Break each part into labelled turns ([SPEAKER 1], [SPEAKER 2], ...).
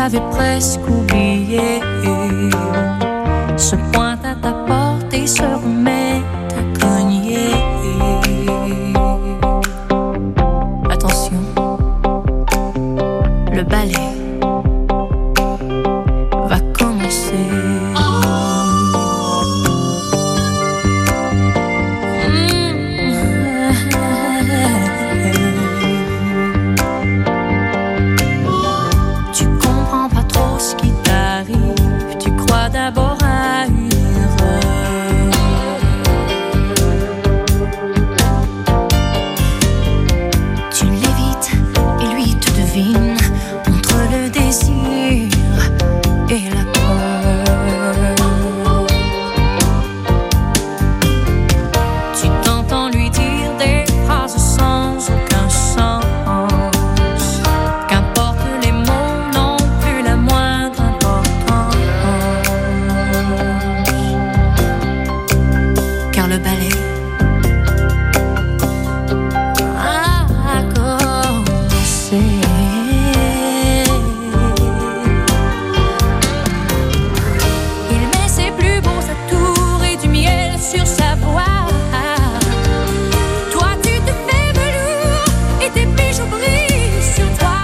[SPEAKER 1] t'avais presque oublié, se pointe à ta porte et se remet à cogner. Attention, le ballet va commencer. Tu comprends pas trop ce qui t'arrive, tu crois d'abord à une erreur. Tu l'évites et lui te devine entre le désir et la peur. Tu t'entends lui dire des phrases sans aucun sens. Qu'importe les mots n'ont plus la moindre importance. Car le ballet a commencé. Il met ses plus beaux atours et du miel sur sa voix. Toi tu te fais velours et tes bijoux brillent sur toi.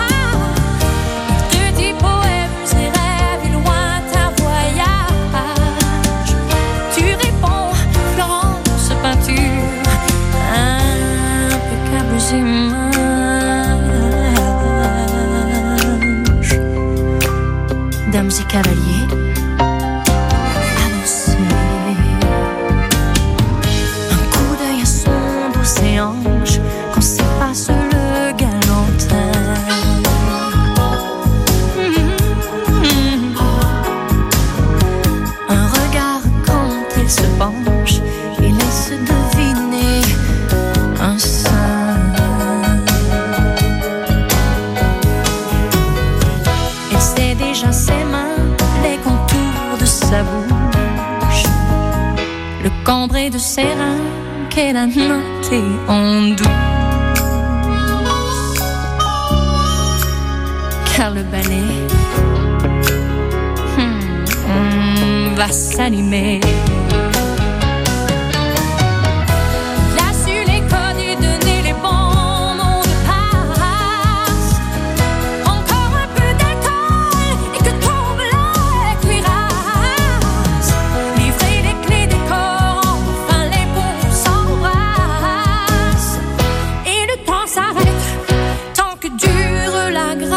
[SPEAKER 1] Il te dit poèmes et rêves et lointains voyages. Tu réponds Florence peinture, impeccables images. Dames et cavaliers, avancez. Un coup d'œil à son dos ses hanches quand s'efface le galantin. Un regard quand il se penche et laisse deviner un sein. Elle sait déjà ses mains, les contours de sa bouche, le cambré de ses reins qu'elle a noté en douce. Car le ballet va s'animer. Il a su les codes et donner les bons mots de passe. Encore un peu d'alcool et que tombe la cuirasse. Livrer les clés des corps, enfin les bons s'embrassent. Et le temps s'arrête tant que dure la grâce.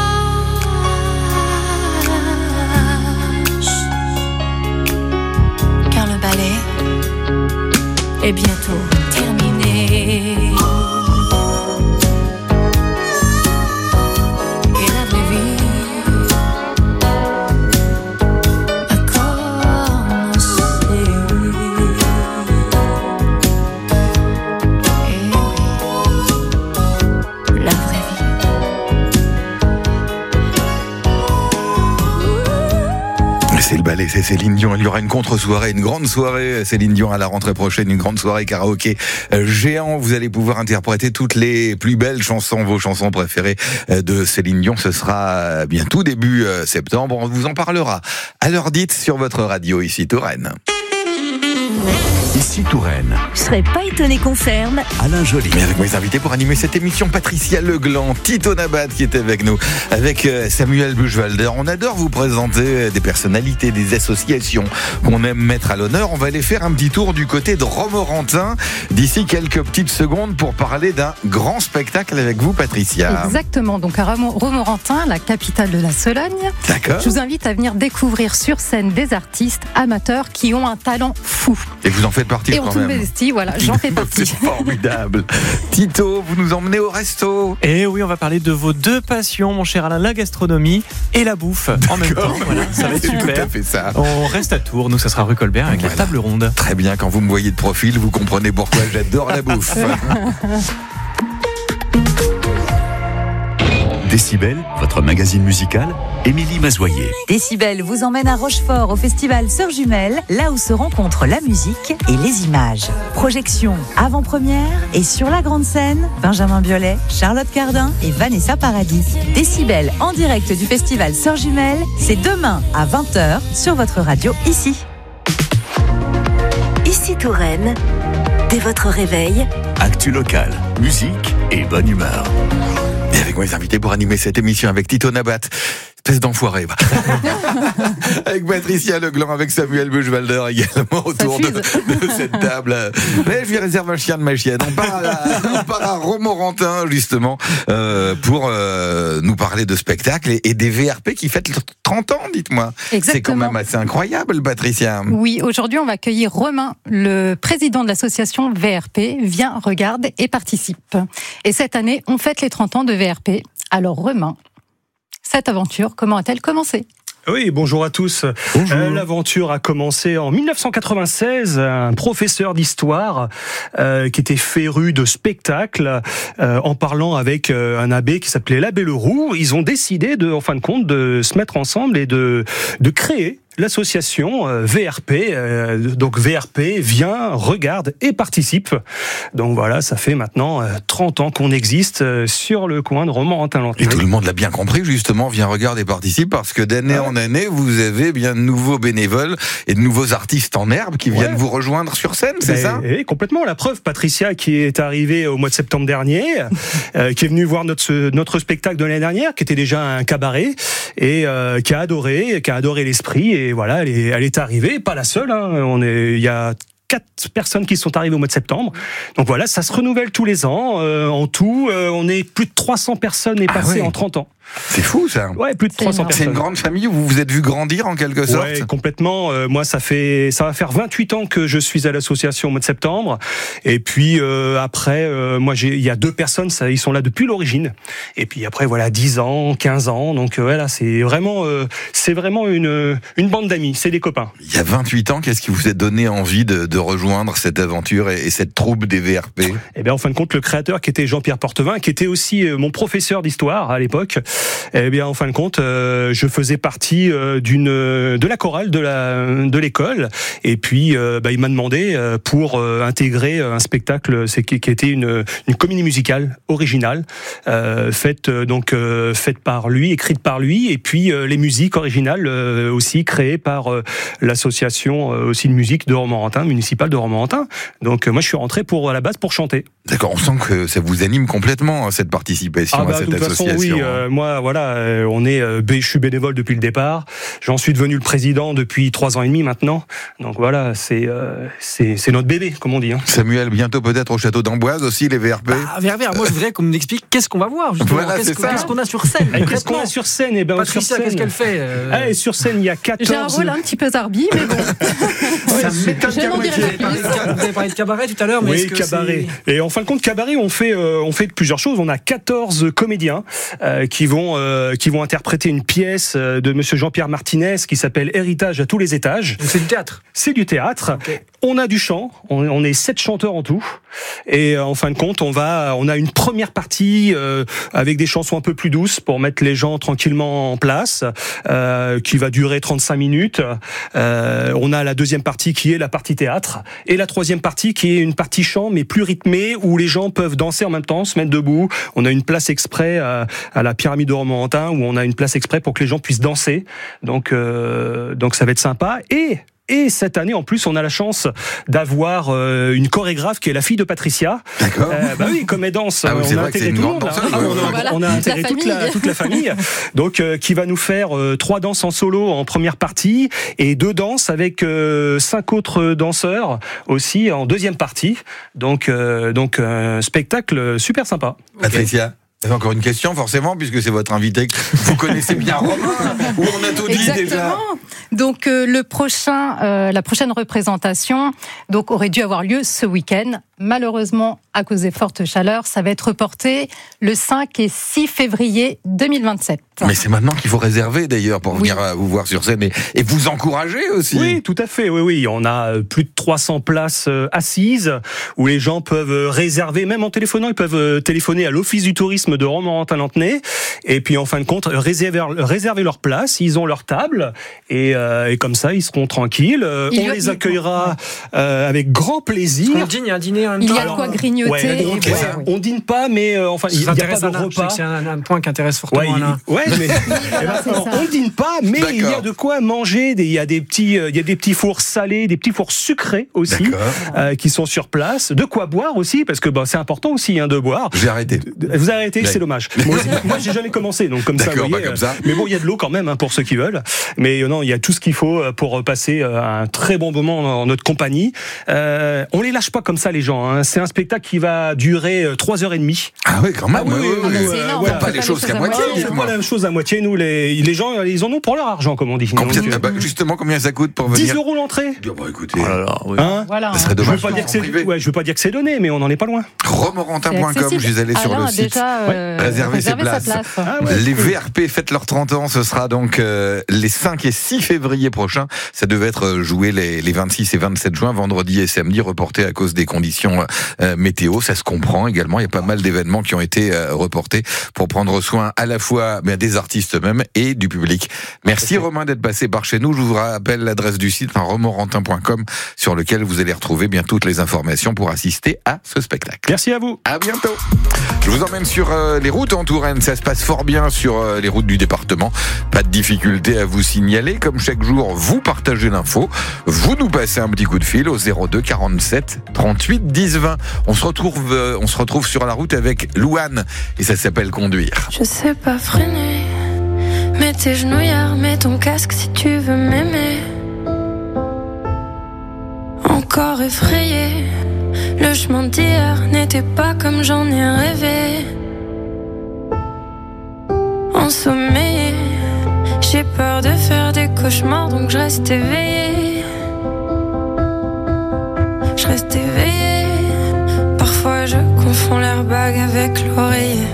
[SPEAKER 1] Car le ballet est bientôt terminé. Et la vraie vie a commencé. Et oui, la vraie vie.
[SPEAKER 2] C'est le ballet, c'est Céline Dion. Il y aura une contre-soirée, une grande soirée Céline Dion à la rentrée prochaine, une grande soirée karaoké géant. Vous allez pouvoir interpréter toutes les plus belles chansons, vos chansons préférées de Céline Dion. Ce sera bien tout début septembre. On vous en parlera à l'heure dite sur votre radio ici Touraine.
[SPEAKER 3] Ici Touraine.
[SPEAKER 4] Je serais pas étonné qu'on ferme.
[SPEAKER 3] Alain Joly.
[SPEAKER 2] Mais avec mes invités pour animer cette émission, Patricia Legland, Tito Nabat qui est avec nous, avec Samuel Buchwalder. On adore vous présenter des personnalités, des associations qu'on aime mettre à l'honneur. On va aller faire un petit tour du côté de Romorantin d'ici quelques petites secondes pour parler d'un grand spectacle avec vous, Patricia.
[SPEAKER 5] Exactement, donc à Romorantin, la capitale de la Sologne.
[SPEAKER 2] D'accord.
[SPEAKER 5] Je vous invite à venir découvrir sur scène des artistes amateurs qui ont un talent fou.
[SPEAKER 2] Et vous en faites partie
[SPEAKER 5] Et
[SPEAKER 2] quand
[SPEAKER 5] en toute
[SPEAKER 2] même.
[SPEAKER 5] modestie, voilà, j'en fais partie.
[SPEAKER 2] C'est formidable. Tito, vous nous emmenez au resto.
[SPEAKER 6] Et oui, on va parler de vos deux passions, mon cher Alain, la gastronomie et la bouffe en même temps. Voilà, ça va être
[SPEAKER 2] C'est tout
[SPEAKER 6] super.
[SPEAKER 2] à fait ça.
[SPEAKER 6] On reste à Tours, nous ça sera rue Colbert avec
[SPEAKER 2] Voilà.
[SPEAKER 6] la table ronde.
[SPEAKER 2] Très bien, quand vous me voyez de profil, vous comprenez pourquoi j'adore la bouffe.
[SPEAKER 3] Décibel, votre magazine musical, Émilie Mazoyer.
[SPEAKER 4] Décibel vous emmène à Rochefort au festival Sœurs Jumelles, là où se rencontrent la musique et les images. Projection, avant-première et sur la grande scène, Benjamin Biolay, Charlotte Cardin et Vanessa Paradis. Décibel en direct du festival Sœurs Jumelles, c'est demain à 20h sur votre radio ici. Ici Touraine, dès votre réveil.
[SPEAKER 3] Actu local, musique et bonne humeur.
[SPEAKER 2] Et avec mes invités pour animer cette émission avec Tito Nabat. Espèce d'enfoiré. Avec Patricia Legland, avec Samuel Buchwalder également autour de cette table. Mais je lui réserve un chien de ma chienne. On part à Romorantin justement pour nous parler de spectacles et des VRP qui fêtent 30 ans, dites-moi.
[SPEAKER 5] Exactement.
[SPEAKER 2] C'est quand même assez incroyable, Patricia.
[SPEAKER 5] Oui, aujourd'hui on va accueillir Romain, le président de l'association VRP. Viens, regarde et participe. Et cette année, on fête les 30 ans de VRP. Alors Romain, cette aventure, comment a-t-elle commencé ?
[SPEAKER 7] Oui, bonjour à tous. L'aventure a commencé en 1996. Un professeur d'histoire qui était féru de spectacles, en parlant avec un abbé qui s'appelait l'abbé Leroux, ils ont décidé en fin de compte, de se mettre ensemble et de créer l'association VRP, donc VRP, vient, regarde et participe. Donc voilà, ça fait maintenant 30 ans qu'on existe sur le coin de Romorantin-Lanthenay.
[SPEAKER 2] Et tout le monde l'a bien compris, justement, vient, regarde et participe, parce que d'année en année, vous avez bien de nouveaux bénévoles et de nouveaux artistes en herbe qui viennent vous rejoindre sur scène, c'est ça ?
[SPEAKER 7] Et complètement, la preuve, Patricia qui est arrivée au mois de septembre dernier, qui est venue voir notre spectacle de l'année dernière, qui était déjà un cabaret, et qui a adoré l'esprit. Et voilà, elle est arrivée, pas la seule. Il y a 4 personnes qui sont arrivées au mois de septembre. Donc voilà, ça se renouvelle tous les ans. En tout, on est plus de 300 personnes passées en 30 ans.
[SPEAKER 2] C'est fou, ça.
[SPEAKER 7] Ouais, plus de 300 personnes.
[SPEAKER 2] C'est une grande famille où vous vous êtes vu grandir en quelque sorte.
[SPEAKER 7] Ouais, complètement. Moi, ça va faire 28 ans que je suis à l'association au mois de septembre. Et puis après, moi, il y a 2 personnes, ils sont là depuis l'origine. Et puis après, voilà, 10 ans, 15 ans. Donc voilà, c'est vraiment une bande d'amis. C'est des copains.
[SPEAKER 2] Il y a 28 ans, qu'est-ce qui vous a donné envie de rejoindre cette aventure et cette troupe des VRP ?
[SPEAKER 7] Eh bien, en fin de compte, le créateur, qui était Jean-Pierre Portevin, qui était aussi mon professeur d'histoire à l'époque. Eh bien, en fin de compte, je faisais partie de la chorale de l'école, et puis il m'a demandé pour intégrer un spectacle, qui était une comédie musicale originale, faite par lui, écrite par lui, et puis les musiques originales aussi créées par l'association aussi de musique de Romorantin, municipale de Romorantin. Donc moi, je suis rentré à la base pour chanter.
[SPEAKER 2] D'accord, on sent que ça vous anime complètement, cette participation à cette association.
[SPEAKER 7] De toute façon, oui, moi, voilà, je suis bénévole depuis le départ. J'en suis devenu le président depuis 3 ans et demi maintenant. Donc voilà, c'est notre bébé, comme on dit.
[SPEAKER 2] Samuel, bientôt peut-être au château d'Amboise aussi, les VRP.
[SPEAKER 6] VRP, moi je voudrais qu'on nous explique qu'est-ce qu'on va voir, justement.
[SPEAKER 2] Voilà,
[SPEAKER 6] qu'est-ce qu'on a sur scène.
[SPEAKER 7] Qu'est-ce qu'on a sur scène ?
[SPEAKER 6] Patricia, qu'est-ce qu'elle fait
[SPEAKER 7] Sur scène, il y a 14...
[SPEAKER 5] J'ai un rôle un petit peu zarbi, mais bon.
[SPEAKER 2] Ça m'étonne
[SPEAKER 5] Je n'en dirai pas plus.
[SPEAKER 6] Vous avez parlé de cabaret tout à l'heure, mais
[SPEAKER 7] oui, cabaret. Et en fin de compte, cabaret, on fait plusieurs choses. On a 14 comédiens qui vont interpréter une pièce de monsieur Jean-Pierre Martinez qui s'appelle Héritage à tous les étages.
[SPEAKER 6] Donc c'est du théâtre.
[SPEAKER 7] C'est du théâtre. Okay. On a du chant. On est 7 chanteurs en tout. Et en fin de compte, on a une première partie avec des chansons un peu plus douces pour mettre les gens tranquillement en place, qui va durer 35 minutes. On a la deuxième partie qui est la partie théâtre, et la troisième partie qui est une partie chant mais plus rythmée, où les gens peuvent danser en même temps, se mettre debout. On a une place exprès à la pyramide de Romorantin, où on a une place exprès pour que les gens puissent danser. Donc ça va être sympa. Et cette année, en plus, on a la chance d'avoir une chorégraphe qui est la fille de Patricia.
[SPEAKER 2] D'accord.
[SPEAKER 7] Oui, comme elle danse,
[SPEAKER 2] on
[SPEAKER 7] a intégré tout le monde. On a intégré toute la famille. Donc, qui va nous faire 3 danses en solo en première partie et 2 danses avec 5 autres danseurs aussi en deuxième partie. Donc un spectacle super sympa.
[SPEAKER 2] Patricia. Vous avez encore une question, forcément, puisque c'est votre invité. Vous connaissez bien Romain, où on a tout dit déjà.
[SPEAKER 5] Donc la prochaine représentation aurait dû avoir lieu ce week-end malheureusement, à cause des fortes chaleurs, ça va être reporté le 5 et 6 février 2027.
[SPEAKER 2] Mais c'est maintenant qu'il faut réserver d'ailleurs pour venir vous voir sur scène et vous encourager aussi.
[SPEAKER 7] Oui, tout à fait. Oui. On a plus de 300 places assises où les gens peuvent réserver, même en téléphonant, ils peuvent téléphoner à l'Office du tourisme de Romorantin-Lanthenay et puis en fin de compte réserver leur place. Ils ont leur table et comme ça ils seront tranquilles. On les accueillera avec grand plaisir.
[SPEAKER 6] On dîne, il y a un dîner.
[SPEAKER 5] Il y a de quoi grignoter.
[SPEAKER 7] On dîne pas, mais enfin il y a pas de repas.
[SPEAKER 6] C'est un point qui intéresse fortement Alain.
[SPEAKER 7] Mais on ne dîne pas, mais il y a de quoi manger. Il y a des petits fours salés, des petits fours sucrés aussi, qui sont sur place. De quoi boire aussi, parce que c'est important aussi de boire.
[SPEAKER 2] J'ai arrêté.
[SPEAKER 7] Vous avez arrêté, c'est dommage. Moi, j'ai jamais commencé, donc comme ça, vous voyez. Comme ça. Mais bon, il y a de l'eau quand même pour ceux qui veulent. Mais non, il y a tout ce qu'il faut pour passer un très bon moment en notre compagnie. On les lâche pas comme ça, les gens. C'est un spectacle qui va durer 3h30.
[SPEAKER 2] Ah oui, quand même.
[SPEAKER 5] C'est énorme.
[SPEAKER 2] Pas les choses qu'à moitié.
[SPEAKER 7] Pas la même chose à moitié. Nous, les gens, ils en ont pour leur argent, comme on dit.
[SPEAKER 2] Justement, combien ça coûte pour venir?
[SPEAKER 7] 10 € l'entrée.
[SPEAKER 2] Écoutez,
[SPEAKER 5] voilà.
[SPEAKER 2] ça serait dommage.
[SPEAKER 7] Je veux pas dire que c'est donné, mais on n'en est pas loin.
[SPEAKER 2] Romorantin.com, je suis allé sur le site. Réserver ses places. Les VRP fêtent leurs 30 ans. Ce sera donc les 5 et 6 février prochains. Ça devait être joué les 26 et 27 juin, vendredi et samedi, reporté à cause des conditions météo. Ça se comprend également. Il y a pas mal d'événements qui ont été reportés pour prendre soin à la fois des artistes eux-mêmes et du public. Merci Romain d'être passé par chez nous. Je vous rappelle l'adresse du site romorantin.com sur lequel vous allez retrouver bien toutes les informations pour assister à ce spectacle.
[SPEAKER 7] Merci à vous.
[SPEAKER 2] À bientôt. Je vous emmène sur les routes en Touraine. Ça se passe fort bien sur les routes du département. Pas de difficulté à vous signaler. Comme chaque jour, vous partagez l'info. Vous nous passez un petit coup de fil au 02 47 38 10 20. On se retrouve sur la route avec Louane et ça s'appelle Conduire.
[SPEAKER 1] Je sais pas freiner. Mets tes genouillères, mets ton casque si tu veux m'aimer. Encore effrayé, le chemin d'hier n'était pas comme j'en ai rêvé. Ensommeillé, j'ai peur de faire des cauchemars donc je reste éveillée. Je reste éveillée, parfois je confonds l'airbag avec l'oreiller.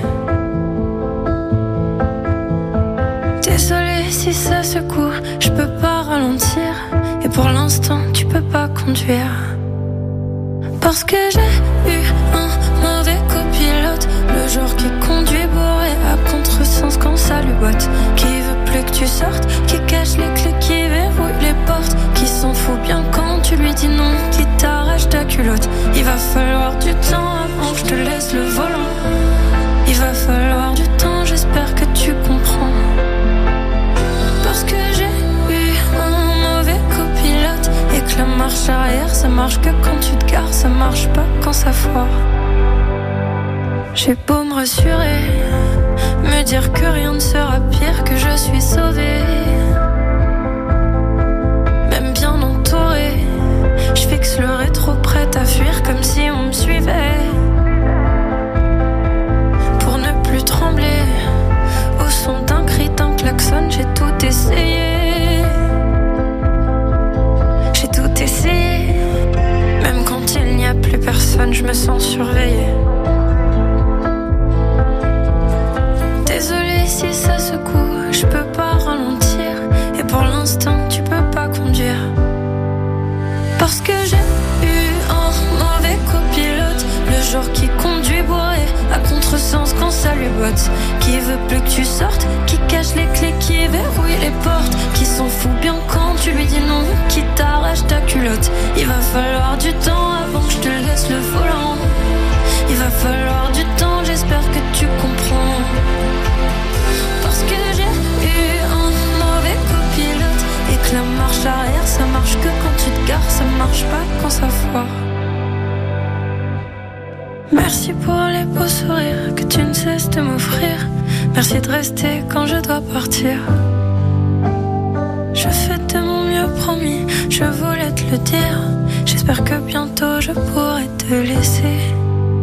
[SPEAKER 1] Désolée si ça secoue, je peux pas ralentir. Et pour l'instant, tu peux pas conduire. Parce que j'ai eu un mauvais copilote, le genre qui conduit bourré à contresens quand ça lui botte. Qui veut plus que tu sortes, qui cache les clés, qui verrouille les portes, qui s'en fout bien quand tu lui dis non, qui t'arrache ta culotte. Il va falloir du temps avant que je te laisse le volant. Il va falloir du temps, j'espère que tu comprends. Parce que j'ai eu un mauvais copilote et que la marche arrière ça marche que quand tu te gares, ça marche pas quand ça foire. J'ai beau me rassurer, me dire que rien ne sera pire, que je suis sauvée, même bien entourée. Je fixe le rétro prête à fuir comme si on me suivait. Pour ne plus trembler au son d'un cri, d'un klaxon, j'ai tout essayé. J'ai tout essayé. Même quand il n'y a plus personne, je me sens surveillée. Désolée si ça secoue, je peux pas ralentir. Et pour l'instant, tu peux pas conduire. Parce que j'ai eu un mauvais copilote, le genre qui conduit bourré à contresens quand ça lui botte. Qui veut plus que tu sortes, qui cache les clés, qui verrouille les portes, qui s'en fout bien quand tu lui dis non, qui t'arrache ta culotte. Il va falloir du temps avant que je te laisse le volant. Il va falloir du temps, j'espère que tu comprends. Parce que j'ai eu un mauvais copilote et que la marche arrière ça marche que quand tu te gares, ça marche pas quand ça foire. Merci pour les beaux sourires que tu ne cesses de m'offrir. Merci de rester quand je dois partir. Je fais de mon mieux, promis, je voulais te le dire. J'espère que bientôt je pourrai te laisser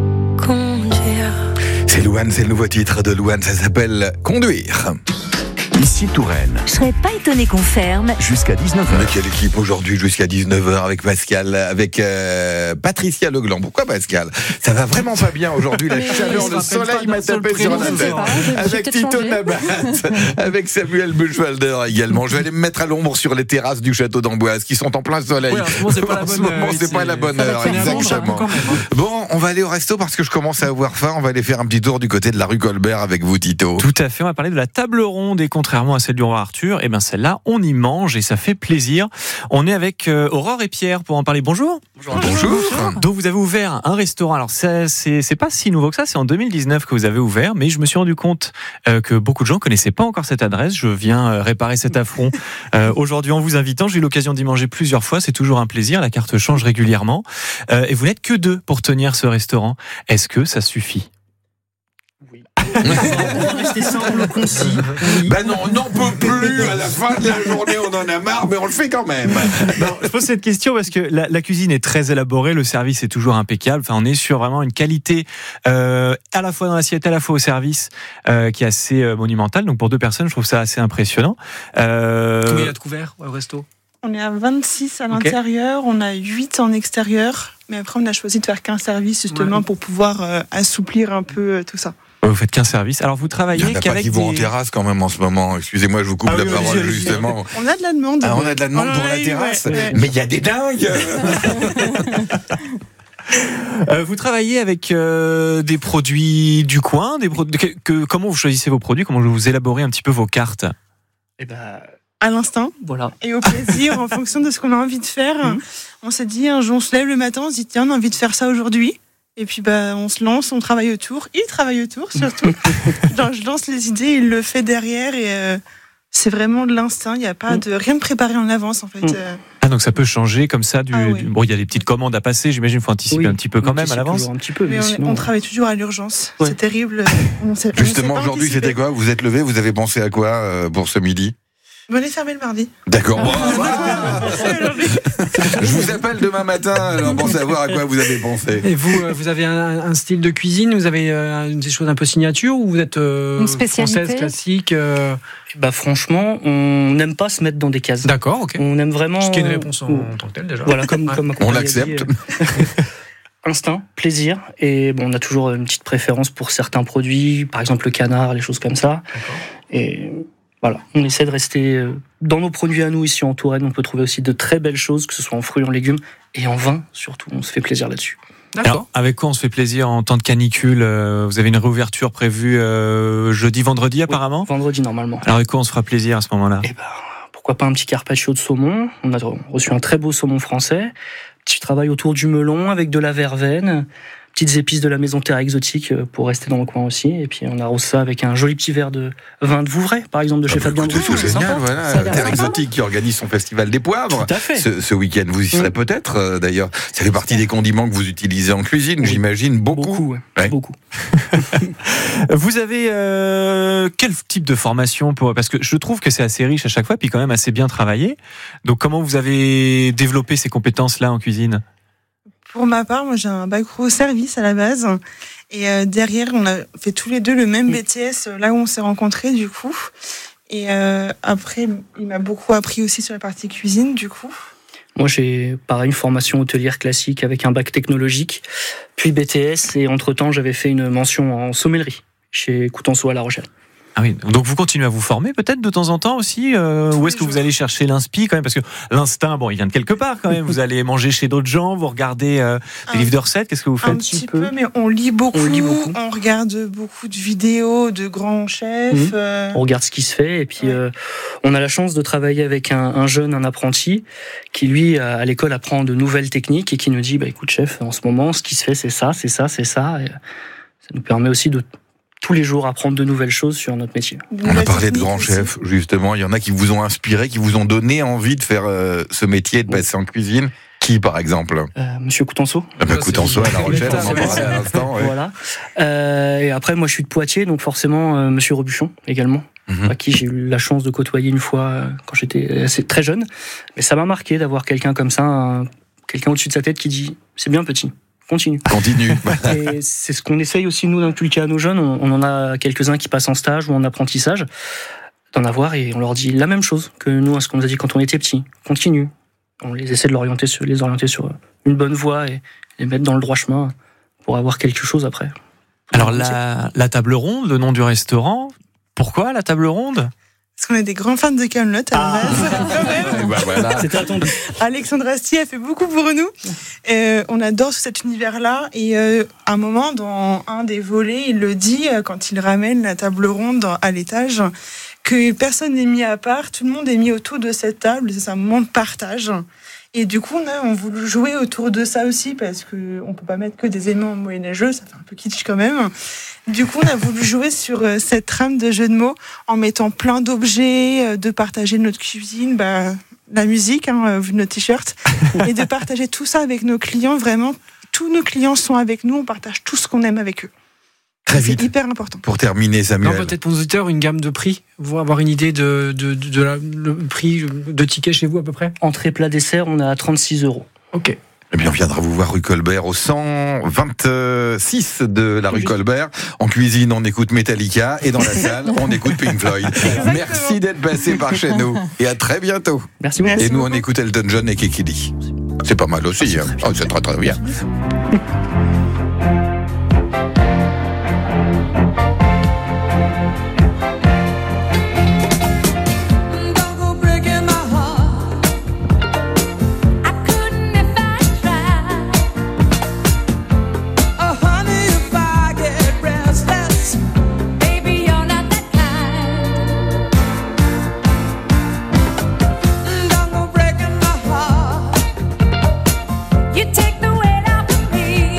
[SPEAKER 1] conduire.
[SPEAKER 2] C'est Louane, c'est le nouveau titre de Louane, ça s'appelle Conduire.
[SPEAKER 3] Ici Touraine,
[SPEAKER 4] Je serais pas étonné qu'on ferme.
[SPEAKER 3] jusqu'à 19h.
[SPEAKER 2] Mais quelle équipe aujourd'hui jusqu'à 19h avec Pascal, avec Patricia Legland. Pourquoi Pascal? Ça va vraiment pas bien aujourd'hui, la chaleur, le soleil m'a tapé sur la tête. Avec Tito Nabat, avec Samuel Buchwalder également. Je vais aller me mettre à l'ombre sur les terrasses du château d'Amboise qui sont en plein soleil.
[SPEAKER 6] Ouais, en ce moment, c'est pas la
[SPEAKER 2] En ce
[SPEAKER 6] bonne
[SPEAKER 2] moment,
[SPEAKER 6] heure,
[SPEAKER 2] c'est pas la bonne heure,
[SPEAKER 6] C'est un bon
[SPEAKER 2] exactement.
[SPEAKER 6] chapeau quand même, hein.
[SPEAKER 2] Bon, on va aller au resto parce que je commence à avoir faim. On va aller faire un petit tour du côté de la rue Colbert avec vous, Tito.
[SPEAKER 6] Tout à fait, on va parler de la table ronde et contrairement à celle du roi Arthur, eh ben celle-là, on y mange et ça fait plaisir. On est avec Aurore et Pierre pour en parler. Bonjour.
[SPEAKER 2] Bonjour.
[SPEAKER 6] Donc vous avez ouvert un restaurant. Alors c'est pas si nouveau que ça, c'est en 2019 que vous avez ouvert, mais je me suis rendu compte que beaucoup de gens connaissaient pas encore cette adresse. Je viens réparer cet affront aujourd'hui en vous invitant. J'ai eu l'occasion d'y manger plusieurs fois, c'est toujours un plaisir. La carte change régulièrement et vous n'êtes que 2 pour tenir ce restaurant. Est-ce que ça suffit?
[SPEAKER 8] Rester simple, concis.
[SPEAKER 2] Ben non, on n'en peut plus. À la fin de la journée, on en a marre, mais on le fait quand même.
[SPEAKER 6] Non, je pose cette question parce que la cuisine est très élaborée, le service est toujours impeccable. Enfin, on est sur vraiment une qualité à la fois dans l'assiette, à la fois au service, qui est assez monumentale. Donc pour 2 personnes, je trouve ça assez impressionnant.
[SPEAKER 8] Combien il y a de couverts au resto?
[SPEAKER 9] On est à 26 à l'intérieur, on a 8 en extérieur, mais après on a choisi de faire qu'un service justement pour pouvoir assouplir un peu tout ça.
[SPEAKER 6] Vous faites qu'un service. Alors vous
[SPEAKER 2] Il
[SPEAKER 6] travaillez
[SPEAKER 2] y en a pas
[SPEAKER 6] qu'avec
[SPEAKER 2] qui vont en terrasse quand même en ce moment. Excusez-moi, je vous coupe
[SPEAKER 6] Ah
[SPEAKER 2] la
[SPEAKER 6] oui,
[SPEAKER 2] parole
[SPEAKER 6] allez-y,
[SPEAKER 2] justement.
[SPEAKER 9] On a de la demande.
[SPEAKER 2] Ah, on a de la demande pour la terrasse.
[SPEAKER 9] ouais.
[SPEAKER 2] Mais il y a des dingues.
[SPEAKER 6] Vous travaillez avec des produits du coin, comment vous choisissez vos produits, comment vous élaborez un petit peu vos cartes?
[SPEAKER 8] Eh ben,
[SPEAKER 9] À l'instinct
[SPEAKER 8] voilà.
[SPEAKER 9] et au plaisir en fonction de ce qu'on a envie de faire. On s'est dit, un jour on se lève le matin, on se dit tiens, on a envie de faire ça aujourd'hui. Et puis on se lance, on travaille autour. Il travaille autour surtout. Genre, je lance les idées, il le fait derrière et c'est vraiment de l'instinct. Il n'y a pas de rien de préparé en avance en fait.
[SPEAKER 6] Ah donc ça peut changer comme ça
[SPEAKER 9] oui.
[SPEAKER 6] Bon, il y a des petites commandes à passer, j'imagine, il faut anticiper un petit peu quand même à l'avance.
[SPEAKER 8] Un petit peu,
[SPEAKER 9] Mais
[SPEAKER 8] sinon,
[SPEAKER 9] on travaille toujours à l'urgence.
[SPEAKER 8] Ouais.
[SPEAKER 9] C'est terrible. On sait
[SPEAKER 2] Justement,
[SPEAKER 9] pas
[SPEAKER 2] aujourd'hui,
[SPEAKER 9] anticiper.
[SPEAKER 2] c'était quoi? Vous êtes levé, vous avez pensé à quoi pour ce midi?
[SPEAKER 9] Venez fermer le mardi.
[SPEAKER 2] D'accord. Bon, je vous appelle demain matin alors, pour savoir à quoi vous avez pensé.
[SPEAKER 8] Et vous avez un style de cuisine, vous avez des choses un peu signature ou vous êtes
[SPEAKER 5] Une spécialité
[SPEAKER 8] française, classique
[SPEAKER 10] Bah franchement, on n'aime pas se mettre dans des cases.
[SPEAKER 8] D'accord, ok.
[SPEAKER 10] On aime vraiment.
[SPEAKER 8] Ce qui est une réponse en tant que telle déjà.
[SPEAKER 10] Voilà, comme
[SPEAKER 2] On
[SPEAKER 10] a
[SPEAKER 2] l'accepte.
[SPEAKER 10] dit, instinct, plaisir, et bon, on a toujours une petite préférence pour certains produits, par exemple le canard, les choses comme ça.
[SPEAKER 8] D'accord.
[SPEAKER 10] Et voilà, on essaie de rester dans nos produits à nous ici en Touraine. On peut trouver aussi de très belles choses, que ce soit en fruits, en légumes et en vin surtout. On se fait plaisir là-dessus.
[SPEAKER 8] D'accord.
[SPEAKER 6] Alors, avec quoi on se fait plaisir en temps de canicule? Vous avez une réouverture prévue jeudi, vendredi apparemment?
[SPEAKER 10] Oui, vendredi normalement.
[SPEAKER 6] Alors avec quoi on se fera plaisir à ce moment-là?
[SPEAKER 10] Eh ben, pourquoi pas un petit carpaccio de saumon. On a reçu un très beau saumon français. Petit travail autour du melon avec de la verveine. Petites épices de la maison Terre Exotique pour rester dans le coin aussi. Et puis on arrose ça avec un joli petit verre de vin de Vouvray, par exemple, de chez Fabien
[SPEAKER 2] Écoutez,
[SPEAKER 10] Drou.
[SPEAKER 2] c'est génial, voilà.
[SPEAKER 5] Ça a l'air
[SPEAKER 2] Terre
[SPEAKER 5] sympa.
[SPEAKER 2] Exotique qui organise son festival des poivres.
[SPEAKER 10] Tout à fait.
[SPEAKER 2] Ce week-end, vous y serez peut-être d'ailleurs. Ça fait partie des condiments que vous utilisez en cuisine, j'imagine, beaucoup.
[SPEAKER 10] Beaucoup, ouais.
[SPEAKER 2] Ouais.
[SPEAKER 10] Beaucoup.
[SPEAKER 6] Vous avez quel type de formation parce que je trouve que c'est assez riche à chaque fois, puis quand même assez bien travaillé. Donc comment vous avez développé ces compétences-là en cuisine?
[SPEAKER 9] Pour ma part, moi j'ai un bac pro service à la base. Et derrière, on a fait tous les deux le même BTS, là où on s'est rencontrés du coup. Et après, il m'a beaucoup appris aussi sur la partie cuisine du coup.
[SPEAKER 10] Moi, j'ai pareil une formation hôtelière classique avec un bac technologique, puis BTS, et entre-temps, j'avais fait une mention en sommellerie chez Coutenceau à La Rochelle.
[SPEAKER 6] Ah oui, donc vous continuez à vous former peut-être de temps en temps aussi ou est-ce que vous allez chercher l'inspi quand même? Parce que l'instinct, bon, il vient de quelque part quand même. Vous allez manger chez d'autres gens, vous regardez des livres de recettes, qu'est-ce que vous faites?
[SPEAKER 9] Un petit peu, mais on lit beaucoup.
[SPEAKER 10] On lit beaucoup.
[SPEAKER 9] On regarde beaucoup de vidéos de grands chefs.
[SPEAKER 10] On regarde ce qui se fait, et puis on a la chance de travailler avec un jeune, un apprenti, qui lui, à l'école, apprend de nouvelles techniques et qui nous dit, bah écoute chef, en ce moment, ce qui se fait, c'est ça, c'est ça, c'est ça. Et ça nous permet aussi de tous les jours apprendre de nouvelles choses sur notre métier.
[SPEAKER 2] On a parlé de grands chefs, justement. Il y en a qui vous ont inspiré, qui vous ont donné envie de faire ce métier, de passer en cuisine. Qui, par exemple?
[SPEAKER 10] Monsieur Coutenceau.
[SPEAKER 2] Coutenceau à La Rochelle, on en parlait à l'instant. Ouais.
[SPEAKER 10] Voilà. Et après, moi, je suis de Poitiers, donc forcément, Monsieur Robuchon également, à qui j'ai eu la chance de côtoyer une fois quand j'étais assez très jeune. Mais ça m'a marqué d'avoir quelqu'un comme ça, quelqu'un au-dessus de sa tête qui dit « c'est bien petit ». Continue. Et c'est ce qu'on essaye aussi, nous, d'inculquer à nos jeunes. On en a quelques-uns qui passent en stage ou en apprentissage. d'en avoir et on leur dit la même chose que nous, à ce qu'on nous a dit quand on était petits. Continue. On les essaie de les orienter sur une bonne voie et les mettre dans le droit chemin pour avoir quelque chose après.
[SPEAKER 6] Alors la table ronde, le nom du restaurant, pourquoi la table ronde ?
[SPEAKER 9] Parce qu'on est des grands fans de Kaamelott à la base.
[SPEAKER 2] Bah voilà.
[SPEAKER 10] C'était attendu.
[SPEAKER 9] Alexandre Astier a fait beaucoup pour nous. On adore cet univers-là. Et à un moment, dans un des volets, il le dit quand il ramène la table ronde à l'étage, que personne n'est mis à part, tout le monde est mis autour de cette table. C'est un moment de partage. Et du coup, on voulu jouer autour de ça aussi, parce qu'on peut pas mettre que des éléments moyenâgeux, ça fait un peu kitsch quand même. Du coup, on a voulu jouer sur cette trame de jeu de mots en mettant plein d'objets, de partager notre cuisine, la musique, vu nos t-shirts, et de partager tout ça avec nos clients. Vraiment, tous nos clients sont avec nous, on partage tout ce qu'on aime avec eux.
[SPEAKER 2] Très vite.
[SPEAKER 9] C'est hyper important.
[SPEAKER 2] Pour terminer, Samuel.
[SPEAKER 8] Non, peut-être pour nos auditeurs, une gamme de prix, pour avoir une idée le prix de tickets chez vous à peu près.
[SPEAKER 10] Entrée, plat, dessert, on est à 36 €.
[SPEAKER 8] Ok.
[SPEAKER 2] Eh bien, on viendra vous voir rue Colbert au 126 de la rue Colbert. En cuisine, on écoute Metallica et dans la salle, on écoute Pink Floyd. Merci d'être passé par chez nous et à très bientôt.
[SPEAKER 10] Merci beaucoup.
[SPEAKER 2] Et nous, on écoute Elton John et Kekili. C'est pas mal aussi. Hein. Oh, c'est très très bien.
[SPEAKER 1] You take the weight off of me.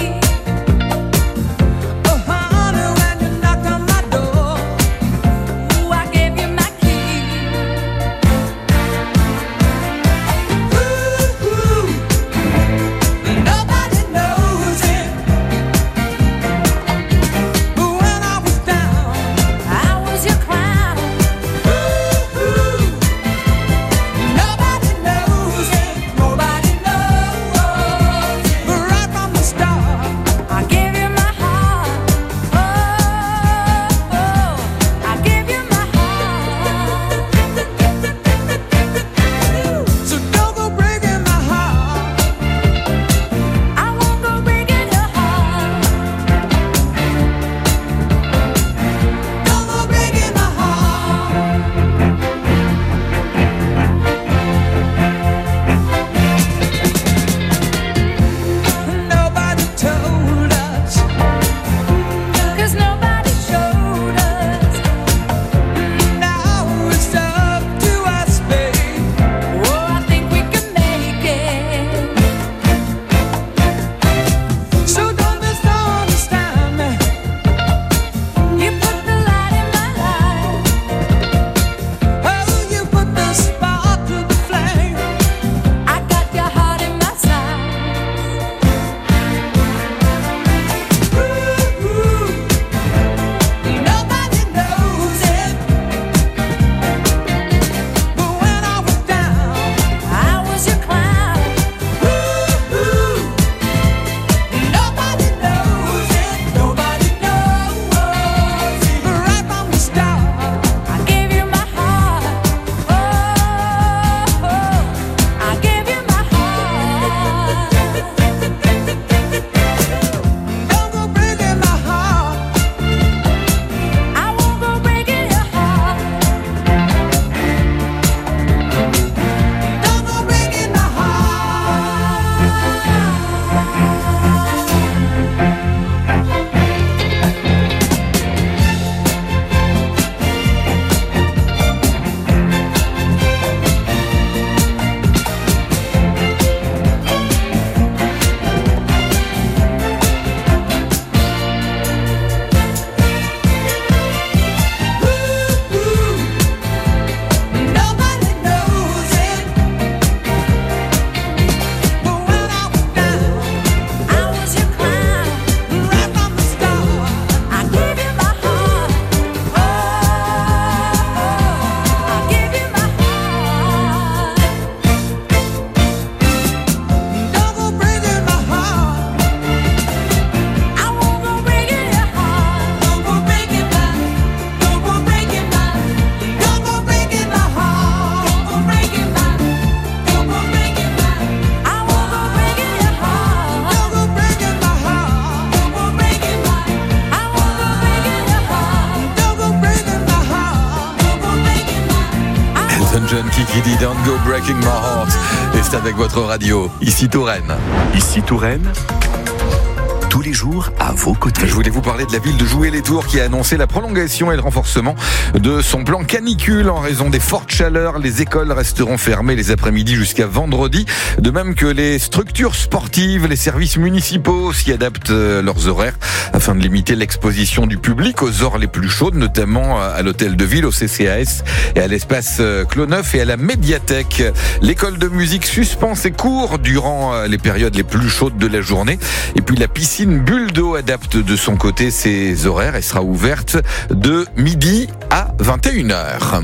[SPEAKER 2] qui dit Don't Go Breaking My Heart. Et c'est avec votre radio, ici Touraine.
[SPEAKER 3] Ici Touraine, tous les jours à vos côtés.
[SPEAKER 2] Je voulais vous parler de la ville de Joué-les-Tours qui a annoncé la prolongation et le renforcement de son plan canicule en raison des fortes chaleurs. Les écoles resteront fermées les après-midi jusqu'à vendredi, de même que les structures sportives, les services municipaux s'y adaptent leurs horaires afin de limiter l'exposition du public aux heures les plus chaudes, notamment à l'hôtel de ville, au CCAS et à l'espace Clos-Neuf et à la médiathèque. L'école de musique suspend ses cours durant les périodes les plus chaudes de la journée. Et puis la piscine Bulle d'eau adapte de son côté ses horaires et sera ouverte de midi à 21h.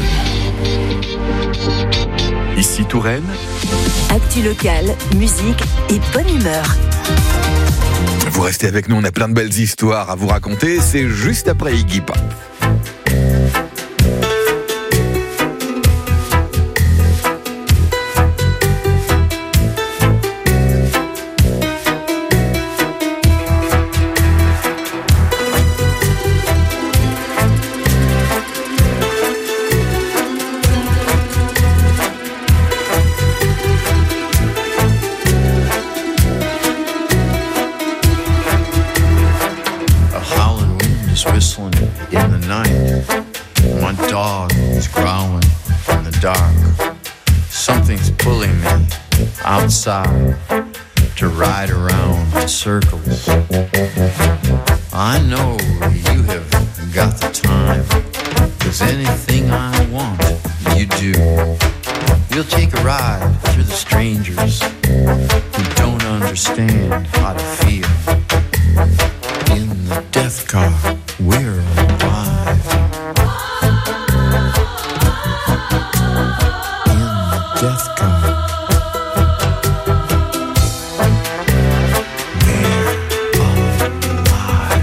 [SPEAKER 3] Ici Touraine,
[SPEAKER 4] Actu locale, musique et bonne humeur.
[SPEAKER 2] Vous restez avec nous, on a plein de belles histoires à vous raconter. C'est juste après Iggy Pop.
[SPEAKER 11] Whistling in the night. My dog is growling in the dark. Something's pulling me outside to ride around in circles. I know you have got the time, 'cause anything I want, you do. We'll take a ride through the strangers who don't understand how to feel. In the death car, we're alive. In the death car, we're alive.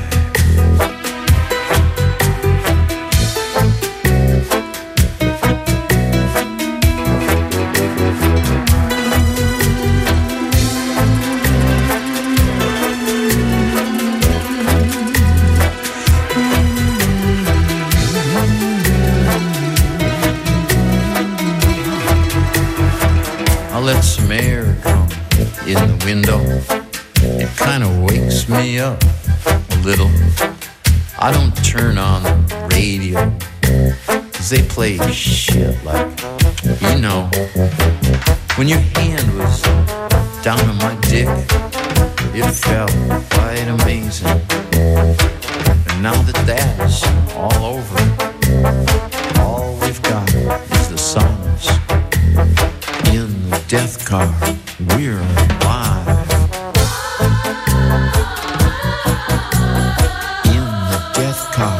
[SPEAKER 11] Let some air come in the window. It kind of wakes me up a little. I don't turn on the radio, 'cause they play shit like, you know, when your hand was down on my dick, it felt quite amazing. And now that that's all over, all we've got is the silence. In the death car, we're alive. In the death car,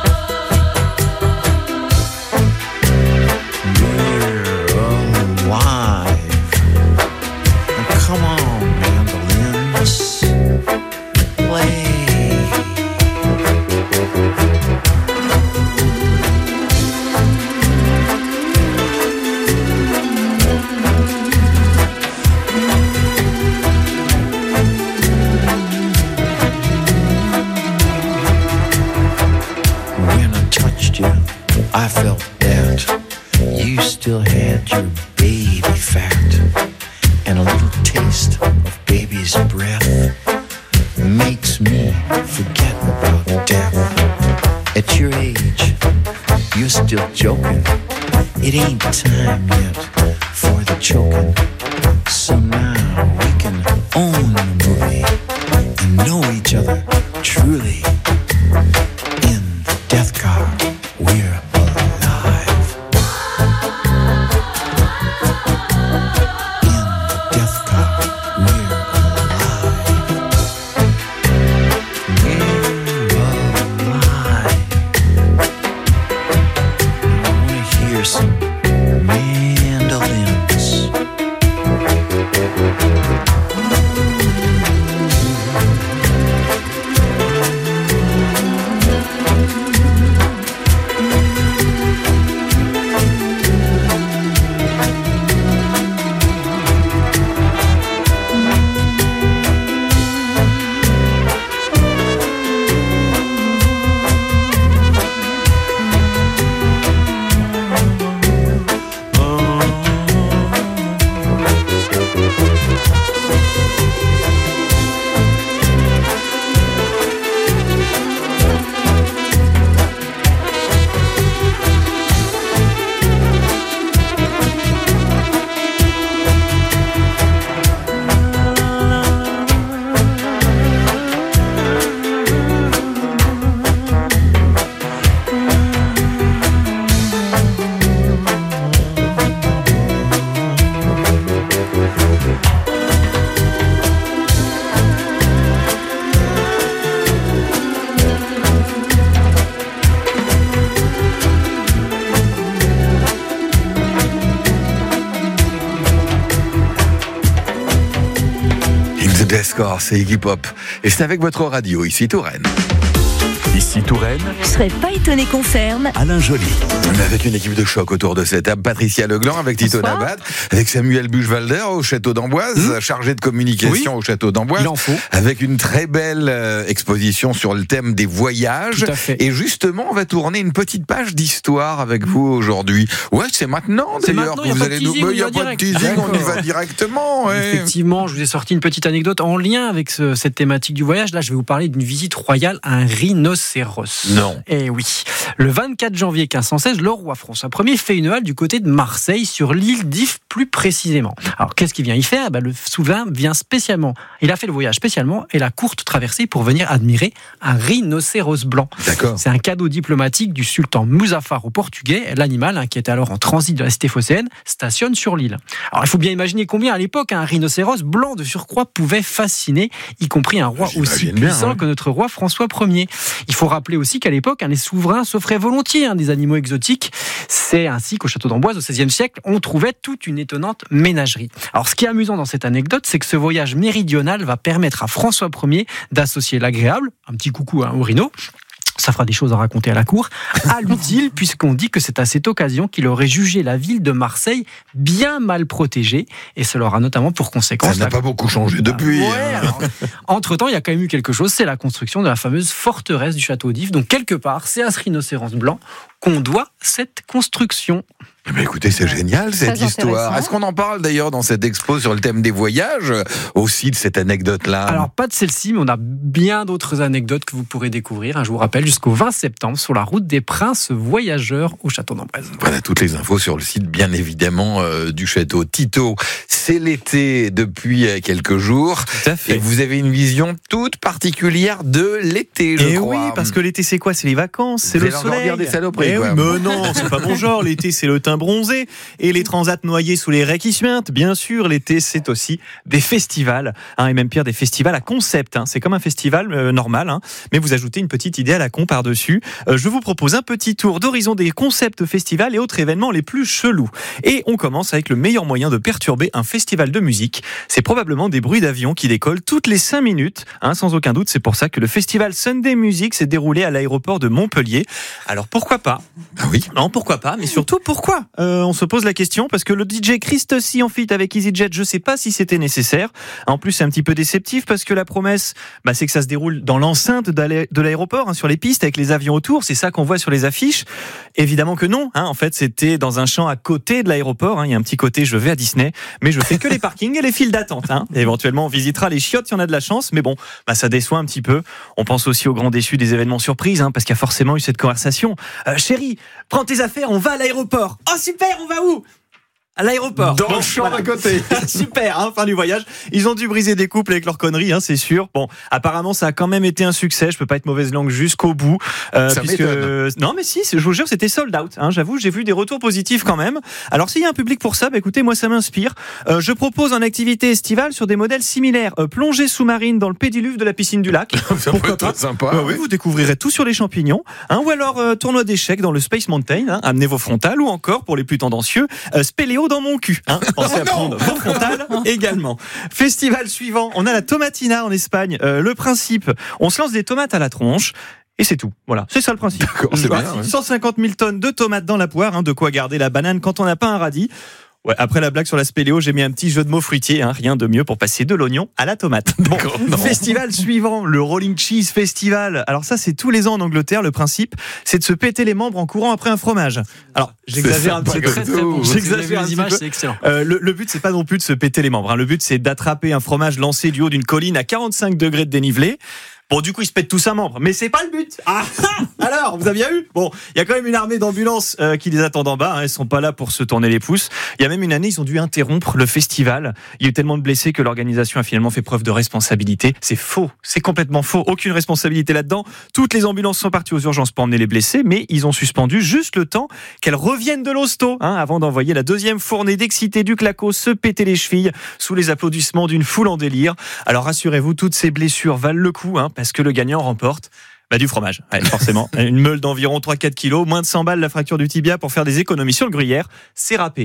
[SPEAKER 11] we're alive. Now come on, mandolins, play. I felt that you still had your baby fat, and a little taste of baby's breath makes me forget about death. At your age, you're still joking. It ain't time yet for the choking. So now we can own the movie and know each other truly. In the death car, we're alive. In the death car, we're alive. We're alive. I wanna hear some mandolins.
[SPEAKER 2] Score, c'est Iggy Pop. Et c'est avec votre radio, ici Touraine.
[SPEAKER 3] Ici Touraine,
[SPEAKER 12] Je serais pas étonné qu'on ferme.
[SPEAKER 3] Alain Joly.
[SPEAKER 2] Avec une équipe de choc autour de cette table, Patricia Legland avec Tito
[SPEAKER 5] Bonsoir.
[SPEAKER 2] Nabat, avec Samuel Buchwalder au château d'Amboise, chargé de communication au château d'Amboise,
[SPEAKER 8] Il en faut.
[SPEAKER 2] avec une très belle exposition sur le thème des voyages.
[SPEAKER 8] Tout à fait.
[SPEAKER 2] Et justement, on va tourner une petite page d'histoire avec vous aujourd'hui. Ouais, c'est maintenant
[SPEAKER 8] C'est
[SPEAKER 2] d'ailleurs
[SPEAKER 8] maintenant,
[SPEAKER 2] que
[SPEAKER 8] y a
[SPEAKER 2] vous
[SPEAKER 8] pas de
[SPEAKER 2] allez nous.
[SPEAKER 8] teasing,
[SPEAKER 2] Mais il n'y a
[SPEAKER 8] on y va
[SPEAKER 2] pas de
[SPEAKER 8] direct.
[SPEAKER 2] teasing, on y
[SPEAKER 8] D'accord.
[SPEAKER 2] va directement. Ouais.
[SPEAKER 8] Effectivement, je vous ai sorti une petite anecdote en lien avec cette thématique du voyage. Là, je vais vous parler d'une visite royale à un rhinocéros.
[SPEAKER 2] Non.
[SPEAKER 8] Eh oui. Le 24 janvier 1516, le roi François Ier fait une halte du côté de Marseille, sur l'île d'If plus précisément. Alors, qu'est-ce qu'il vient y faire ? Le souverain vient spécialement, il a fait le voyage spécialement et la courte traversée pour venir admirer un rhinocéros blanc.
[SPEAKER 2] D'accord.
[SPEAKER 8] C'est un cadeau diplomatique du sultan Muzaffar au Portugais. L'animal, qui était alors en transit de la cité phocéenne, stationne sur l'île. Alors, il faut bien imaginer combien à l'époque un rhinocéros blanc de surcroît pouvait fasciner, y compris un roi aussi
[SPEAKER 2] J'imagine bien,
[SPEAKER 8] puissant
[SPEAKER 2] ouais.
[SPEAKER 8] que notre roi François Ier. Il faut rappeler aussi qu'à l'époque, les souverains s'offraient volontiers des animaux exotiques. C'est ainsi qu'au château d'Amboise, au XVIe siècle, on trouvait toute une étonnante ménagerie. Alors, ce qui est amusant dans cette anecdote, c'est que ce voyage méridional va permettre à François Ier d'associer l'agréable, un petit coucou au rhino, ça fera des choses à raconter à la cour, à l'utile, puisqu'on dit que c'est à cette occasion qu'il aurait jugé la ville de Marseille bien mal protégée, et cela aura notamment pour conséquence...
[SPEAKER 2] Ça n'a pas beaucoup changé depuis.
[SPEAKER 8] Ouais, alors, entre-temps, il y a quand même eu quelque chose, c'est la construction de la fameuse forteresse du château d'If. Donc, quelque part, c'est à ce rhinocéros blanc qu'on doit cette construction.
[SPEAKER 2] Mais écoutez, c'est génial cette
[SPEAKER 5] Très
[SPEAKER 2] histoire.
[SPEAKER 5] intéressant.
[SPEAKER 2] Est-ce qu'on en parle d'ailleurs dans cette expo sur le thème des voyages, aussi de cette anecdote-là?
[SPEAKER 8] Alors, pas de celle-ci, mais on a bien d'autres anecdotes que vous pourrez découvrir. Je vous rappelle, jusqu'au 20 septembre, sur la route des Princes voyageurs au château d'Amboise.
[SPEAKER 2] Voilà toutes les infos sur le site, bien évidemment, du château. Tito, c'est l'été depuis quelques jours.
[SPEAKER 6] Tout à fait.
[SPEAKER 2] Et vous avez une vision toute particulière de l'été, je
[SPEAKER 6] Et
[SPEAKER 2] crois.
[SPEAKER 6] oui, parce que l'été c'est quoi ? C'est les vacances, c'est
[SPEAKER 2] Vous
[SPEAKER 6] le
[SPEAKER 2] allez encore
[SPEAKER 6] soleil.
[SPEAKER 2] dire des saloperies,
[SPEAKER 6] Eh
[SPEAKER 2] quoi.
[SPEAKER 6] oui, mais non, c'est pas mon genre. L'été c'est le teint bronzé et les transats noyés sous les raies qui suintent. Bien sûr, l'été c'est aussi des festivals, et même pire des festivals à concept. C'est comme un festival normal, mais vous ajoutez une petite idée à la con par-dessus. Je vous propose un petit tour d'horizon des concepts festivals et autres événements les plus chelous. Et on commence avec le meilleur moyen de perturber un festival de musique. C'est probablement des bruits d'avion qui décollent toutes les 5 minutes, sans aucun doute. C'est pour ça que le festival Sunday Music s'est déroulé à l'aéroport de Montpellier. Alors pourquoi pas ?
[SPEAKER 2] Ah oui.
[SPEAKER 6] Non, pourquoi pas, mais surtout pourquoi ? On se pose la question parce que le DJ Christossi en feat avec EasyJet, je sais pas si c'était nécessaire. En plus, c'est un petit peu déceptif parce que la promesse, c'est que ça se déroule dans l'enceinte de l'aéroport, sur les pistes avec les avions autour. C'est ça qu'on voit sur les affiches. Évidemment que non. En fait, c'était dans un champ à côté de l'aéroport. Il y a un petit côté, je vais à Disney, mais je fais que les parkings et les files d'attente. Et éventuellement, on visitera les chiottes si on a de la chance. Mais bon, ça déçoit un petit peu. On pense aussi aux grands déçus des événements surprises, parce qu'il y a forcément eu cette conversation. Chérie, prends tes affaires, on va à l'aéroport. Oh super, on va où ? À l'aéroport.
[SPEAKER 2] Dans le champ à côté.
[SPEAKER 6] Super, fin du voyage. Ils ont dû briser des couples avec leurs conneries, c'est sûr. Bon, apparemment, ça a quand même été un succès. Je peux pas être mauvaise langue jusqu'au bout.
[SPEAKER 2] Ça
[SPEAKER 6] puisque...
[SPEAKER 2] m'étonne.
[SPEAKER 6] Non, mais si, je vous jure, c'était sold out. J'avoue, j'ai vu des retours positifs quand même. Alors, s'il y a un public pour ça, écoutez, moi, ça m'inspire. Je propose en activité estivale sur des modèles similaires. Plongée sous-marine dans le pédiluve de la piscine du lac.
[SPEAKER 2] Ça peut être sympa.
[SPEAKER 6] Oui, vous découvrirez tout sur les champignons. Ou alors, tournoi d'échecs dans le Space Mountain. Amenez vos frontales. Ou encore, pour les plus tendancieux, spéléo dans mon cul. Pensez à prendre vos frontales également. Festival suivant, on a la Tomatina en Espagne. Le principe, on se lance des tomates à la tronche. Et c'est tout. Voilà, c'est ça le principe.
[SPEAKER 2] D'accord, c'est bien, ouais.
[SPEAKER 6] 150 000 tonnes de tomates dans la poire, de quoi garder la banane quand on n'a pas un radis. Ouais, après la blague sur la spéléo, j'ai mis un petit jeu de mots fruitier, rien de mieux pour passer de l'oignon à la tomate. Bon, festival suivant, le Rolling Cheese Festival. Alors ça, c'est tous les ans en Angleterre. Le principe, c'est de se péter les membres en courant après un fromage. Alors, j'exagère un petit peu.
[SPEAKER 8] Très très bon.
[SPEAKER 6] J'exagère un
[SPEAKER 8] les
[SPEAKER 6] petit
[SPEAKER 8] images,
[SPEAKER 6] peu.
[SPEAKER 8] c'est excellent.
[SPEAKER 6] Le but, c'est pas non plus de se péter les membres. Le but, c'est d'attraper un fromage lancé du haut d'une colline à 45 degrés de dénivelé. Bon, du coup, il se pète tous un membre, mais c'est pas le but. Alors, vous avez eu ? Bon, il y a quand même une armée d'ambulances qui les attendent en bas. Elles sont pas là pour se tourner les pouces. Il y a même une année, ils ont dû interrompre le festival. Il y a eu tellement de blessés que l'organisation a finalement fait preuve de responsabilité. C'est faux, c'est complètement faux. Aucune responsabilité là-dedans. Toutes les ambulances sont parties aux urgences pour emmener les blessés, mais ils ont suspendu juste le temps qu'elles reviennent de l'hosto, avant d'envoyer la deuxième fournée d'excités du Claco se péter les chevilles sous les applaudissements d'une foule en délire. Alors rassurez-vous, toutes ces blessures valent le coup, parce que le gagnant remporte du fromage, forcément. Une meule d'environ 3-4 kilos, moins de 100 balles la fracture du tibia pour faire des économies sur le gruyère, c'est râpé.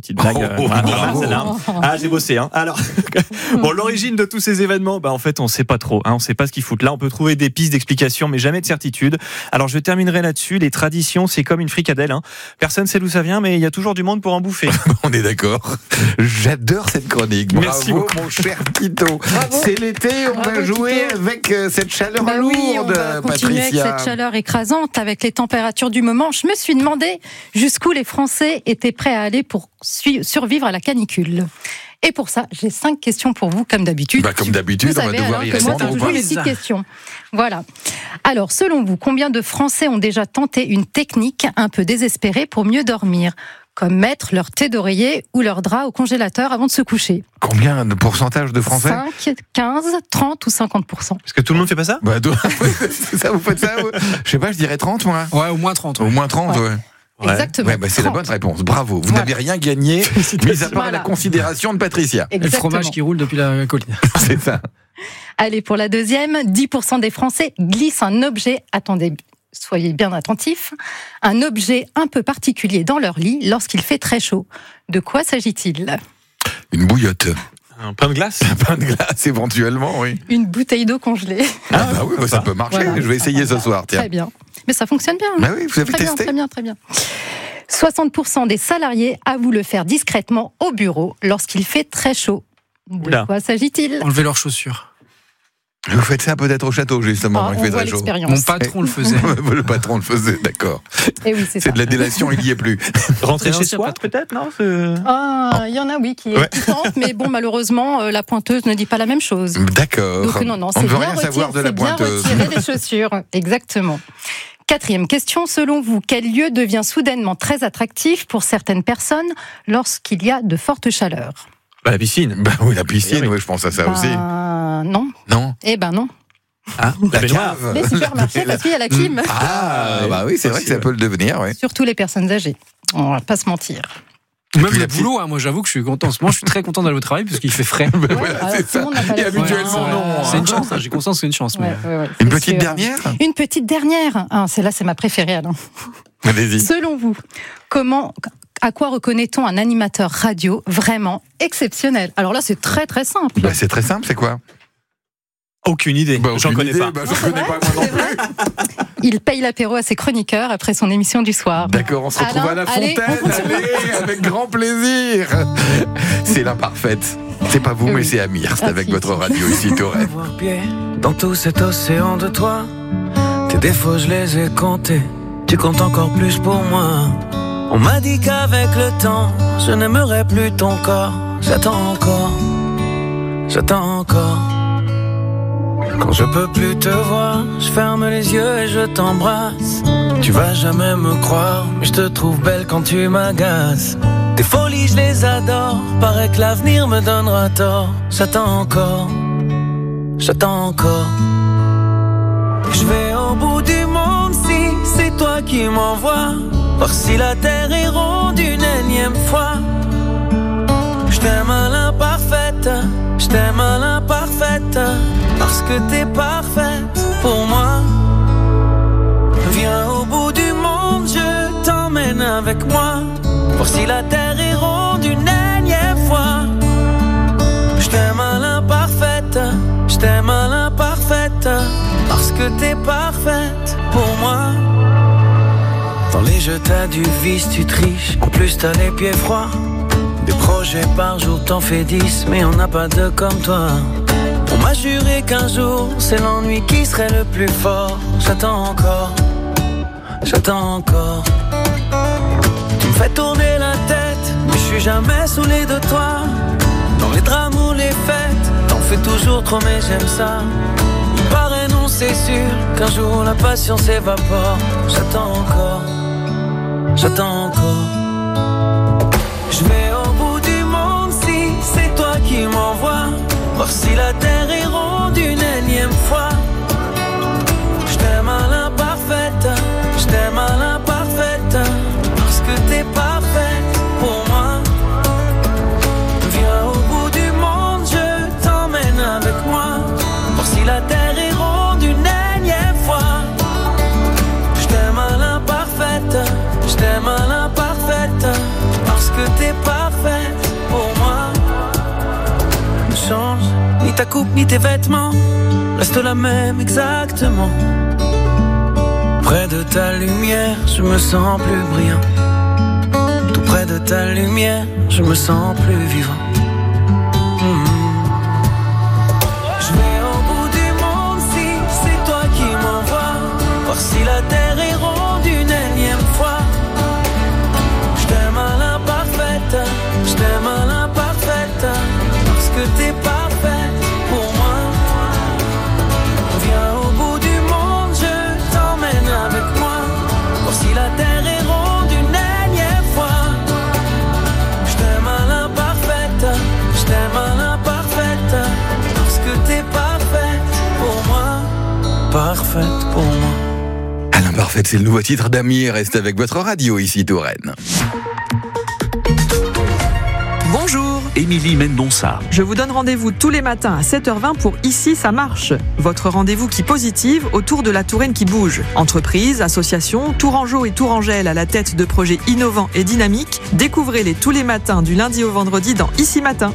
[SPEAKER 6] petite blague.
[SPEAKER 2] Bravo.
[SPEAKER 6] Ah, j'ai bossé. Alors, bon, l'origine de tous ces événements, en fait, on sait pas trop. On sait pas ce qu'ils foutent là. On peut trouver des pistes d'explication, mais jamais de certitude. Alors, je terminerai là-dessus. Les traditions, c'est comme une fricadelle. Personne sait d'où ça vient, mais il y a toujours du monde pour en bouffer.
[SPEAKER 2] On est d'accord. J'adore cette chronique.
[SPEAKER 6] Merci
[SPEAKER 2] Bravo,
[SPEAKER 6] beaucoup.
[SPEAKER 2] mon cher Tito. C'est l'été, on va jouer avec cette chaleur lourde,
[SPEAKER 5] Oui, on va continuer
[SPEAKER 2] Patricia.
[SPEAKER 5] avec cette chaleur écrasante, avec les températures du moment. Je me suis demandé jusqu'où les Français étaient prêts à aller pour survivre à la canicule. Et pour ça, j'ai 5 questions pour vous, comme d'habitude.
[SPEAKER 2] Comme d'habitude,
[SPEAKER 5] Vous
[SPEAKER 2] on va
[SPEAKER 5] savez,
[SPEAKER 2] devoir
[SPEAKER 5] alors
[SPEAKER 2] y
[SPEAKER 5] que moi,
[SPEAKER 2] répondre.
[SPEAKER 5] c'est toujours les 6 questions. Voilà. Alors, selon vous, combien de Français ont déjà tenté une technique un peu désespérée pour mieux dormir, comme mettre leur thé d'oreiller ou leur drap au congélateur avant de se coucher?
[SPEAKER 2] Combien de pourcentage de Français?
[SPEAKER 5] 5, 15, 30 ou 50%?
[SPEAKER 6] Est-ce que tout le monde fait pas ça?
[SPEAKER 2] Ça, vous faites ça? Je sais pas, je dirais 30, moi.
[SPEAKER 8] Ouais, au moins 30.
[SPEAKER 2] Au moins 30, ouais.
[SPEAKER 5] Exactement.
[SPEAKER 2] Ouais, c'est la
[SPEAKER 5] 30.
[SPEAKER 2] bonne réponse. Bravo. Vous n'avez rien gagné, mis à part
[SPEAKER 5] Voilà.
[SPEAKER 2] la considération de Patricia.
[SPEAKER 8] Et le fromage qui roule depuis la colline.
[SPEAKER 2] C'est ça.
[SPEAKER 5] Allez, pour la deuxième, 10% des Français glissent un objet, attendez, soyez bien attentifs, un objet un peu particulier dans leur lit lorsqu'il fait très chaud. De quoi s'agit-il?
[SPEAKER 2] Une bouillotte.
[SPEAKER 6] Un pain de glace?
[SPEAKER 2] Un pain de glace, éventuellement, oui.
[SPEAKER 5] Une bouteille d'eau congelée.
[SPEAKER 2] Ah bah oui, ça peut marcher.
[SPEAKER 5] Voilà.
[SPEAKER 2] Je vais essayer ce soir, tiens.
[SPEAKER 5] Très bien. Mais ça fonctionne bien.
[SPEAKER 2] Bah oui, vous avez
[SPEAKER 5] très
[SPEAKER 2] testé.
[SPEAKER 5] bien, très bien. 60% des salariés avouent le faire discrètement au bureau lorsqu'il fait très chaud. De
[SPEAKER 6] Oula.
[SPEAKER 5] quoi s'agit-il?
[SPEAKER 8] Enlever leurs chaussures.
[SPEAKER 2] Vous faites ça peut-être au château, justement,
[SPEAKER 5] Ah,
[SPEAKER 2] il
[SPEAKER 5] on
[SPEAKER 2] fait
[SPEAKER 5] voit
[SPEAKER 2] très chaud.
[SPEAKER 5] l'expérience.
[SPEAKER 8] Mon patron le faisait.
[SPEAKER 2] Le patron le faisait, d'accord.
[SPEAKER 5] Et oui, c'est ça.
[SPEAKER 2] C'est de la délation, il n'y est plus.
[SPEAKER 6] Rentrer
[SPEAKER 8] C'est
[SPEAKER 6] chez
[SPEAKER 8] l'ancien
[SPEAKER 6] soi,
[SPEAKER 8] patron.
[SPEAKER 6] peut-être, non?
[SPEAKER 5] Ah, il y en a, oui, qui tentent, mais bon, malheureusement, la pointeuse ne dit pas la même chose.
[SPEAKER 2] D'accord.
[SPEAKER 5] Donc non,
[SPEAKER 2] On
[SPEAKER 5] c'est
[SPEAKER 2] ne veut
[SPEAKER 5] bien
[SPEAKER 2] rien savoir de la
[SPEAKER 5] bien
[SPEAKER 2] pointeuse.
[SPEAKER 5] retirer les chaussures, exactement. 4e question, selon vous, quel lieu devient soudainement très attractif pour certaines personnes lorsqu'il y a de fortes chaleurs?
[SPEAKER 6] La piscine.
[SPEAKER 2] Bah oui, la piscine,
[SPEAKER 6] Oui.
[SPEAKER 2] oui, je pense à ça aussi.
[SPEAKER 5] Non.
[SPEAKER 2] Non.
[SPEAKER 5] Eh ben non.
[SPEAKER 6] Ah, la baignoire.
[SPEAKER 2] cave.
[SPEAKER 5] Les supermarchés, parce qu'il y a la clim.
[SPEAKER 2] Ah, bah oui, c'est vrai que ça peut le devenir, oui.
[SPEAKER 5] Surtout les personnes âgées. On va pas se mentir.
[SPEAKER 8] Même
[SPEAKER 2] puis
[SPEAKER 8] le
[SPEAKER 2] la petite-
[SPEAKER 8] boulot, moi j'avoue que je suis content. En ce moment, je suis très content d'aller au travail parce qu'il fait frais.
[SPEAKER 2] Voilà,
[SPEAKER 5] alors,
[SPEAKER 2] c'est
[SPEAKER 5] tout le
[SPEAKER 2] ça.
[SPEAKER 5] monde n'a pas
[SPEAKER 2] Et
[SPEAKER 5] la
[SPEAKER 2] habituellement,
[SPEAKER 5] chance.
[SPEAKER 2] non.
[SPEAKER 8] C'est une chance, j'ai conscience que c'est une chance. Mais...
[SPEAKER 5] Ouais,
[SPEAKER 2] Une
[SPEAKER 5] c'est
[SPEAKER 2] petite
[SPEAKER 5] sûr.
[SPEAKER 2] dernière?
[SPEAKER 5] Une petite dernière. Ah, celle-là, c'est ma préférée, Alain.
[SPEAKER 2] Allez-y.
[SPEAKER 5] Selon vous, à quoi reconnaît-on un animateur radio vraiment exceptionnel? Alors là, c'est très très simple.
[SPEAKER 2] Bah, c'est très simple, c'est quoi?
[SPEAKER 6] Aucune idée.
[SPEAKER 2] Bah,
[SPEAKER 6] J'en
[SPEAKER 2] aucune
[SPEAKER 6] connais
[SPEAKER 2] idée,
[SPEAKER 6] pas.
[SPEAKER 2] bah, je connais pas moi non plus.
[SPEAKER 5] Il paye l'apéro à ses chroniqueurs après son émission du soir.
[SPEAKER 2] D'accord, on se retrouve
[SPEAKER 5] Alain,
[SPEAKER 2] à la
[SPEAKER 5] allez,
[SPEAKER 2] fontaine,
[SPEAKER 5] on continue.
[SPEAKER 2] allez, avec grand plaisir. C'est l'imparfaite. C'est pas vous,
[SPEAKER 5] Oui.
[SPEAKER 2] mais c'est Amir. C'est
[SPEAKER 5] Ah,
[SPEAKER 2] avec
[SPEAKER 5] si,
[SPEAKER 2] votre
[SPEAKER 5] si.
[SPEAKER 2] radio ici, Torrent.
[SPEAKER 13] Avoir pied dans tout cet océan de toi. Tes défauts, je les ai comptés. Tu comptes encore plus pour moi. On m'a dit qu'avec le temps, je n'aimerais plus ton corps. J'attends encore, j'attends encore. Quand je peux plus te voir, je ferme les yeux et je t'embrasse. Tu vas jamais me croire, mais je te trouve belle quand tu m'agaces. Tes folies, je les adore. Paraît que l'avenir me donnera tort. J'attends encore, j'attends encore. Je vais au bout du monde si c'est toi qui m'envoies. Voir si la terre est ronde une énième fois. Je t'aime à l'imparfaite, je t'aime à l'imparfaite. Parce que t'es parfaite pour moi. Viens au bout du monde, je t'emmène avec moi. Voir si la terre est ronde une énième fois. Je t'aime à l'imparfaite, je t'aime à l'imparfaite. Parce que t'es parfaite pour moi. Dans les jeux t'as du vice, tu triches. En plus t'as les pieds froids. Des projets par jour, t'en fais 10. Mais on n'a pas de comme toi. On m'a juré qu'un jour c'est l'ennui qui serait le plus fort. J'attends encore, j'attends encore. Tu me fais tourner la tête, mais je suis jamais saoulé de toi. Dans les drames ou les fêtes, t'en fais toujours trop mais j'aime ça. Il paraît non c'est sûr qu'un jour la passion s'évapore. J'attends encore, j'attends encore. Je vais au bout du monde si c'est toi qui m'envoies. Voir si la terre est ronde une énième fois. Je t'aime à l'imparfaite, je t'aime à l'imparfaite. Parce que t'es parfaite pour moi. Viens au bout du monde, je t'emmène avec moi. Voir si la terre est ronde une énième fois. Je t'aime à l'imparfaite, je t'aime à l'imparfaite. Parce que t'es parfaite ta coupe ni tes vêtements restent la même exactement. Près de ta lumière, je me sens plus brillant. Tout près de ta lumière, je me sens plus vivant. Je vais au bout du monde si c'est toi qui m'envoies. Voir si la terre est ronde une énième fois. Je t'aime à l'imparfaite, je t'aime à l'imparfaite, parce que t'es parfaite pour moi. Viens au bout du monde, je t'emmène avec moi. Voir si la terre est ronde une énième fois. Je t'aime à l'imparfaite, je t'aime à l'imparfaite, parce que t'es parfaite pour moi. Parfaite pour moi.
[SPEAKER 2] Alain Parfaite, c'est le nouveau titre d'Ami. Reste avec votre radio ici, Touraine.
[SPEAKER 14] Bonjour,
[SPEAKER 3] Émilie Mendonça.
[SPEAKER 14] je vous donne rendez-vous tous les matins à 7h20 pour Ici ça marche. Votre rendez-vous qui positive autour de la Touraine qui bouge. Entreprises, associations, Tourangeaux et Tourangelles à la tête de projets innovants et dynamiques. Découvrez-les tous les matins du lundi au vendredi dans Ici Matin.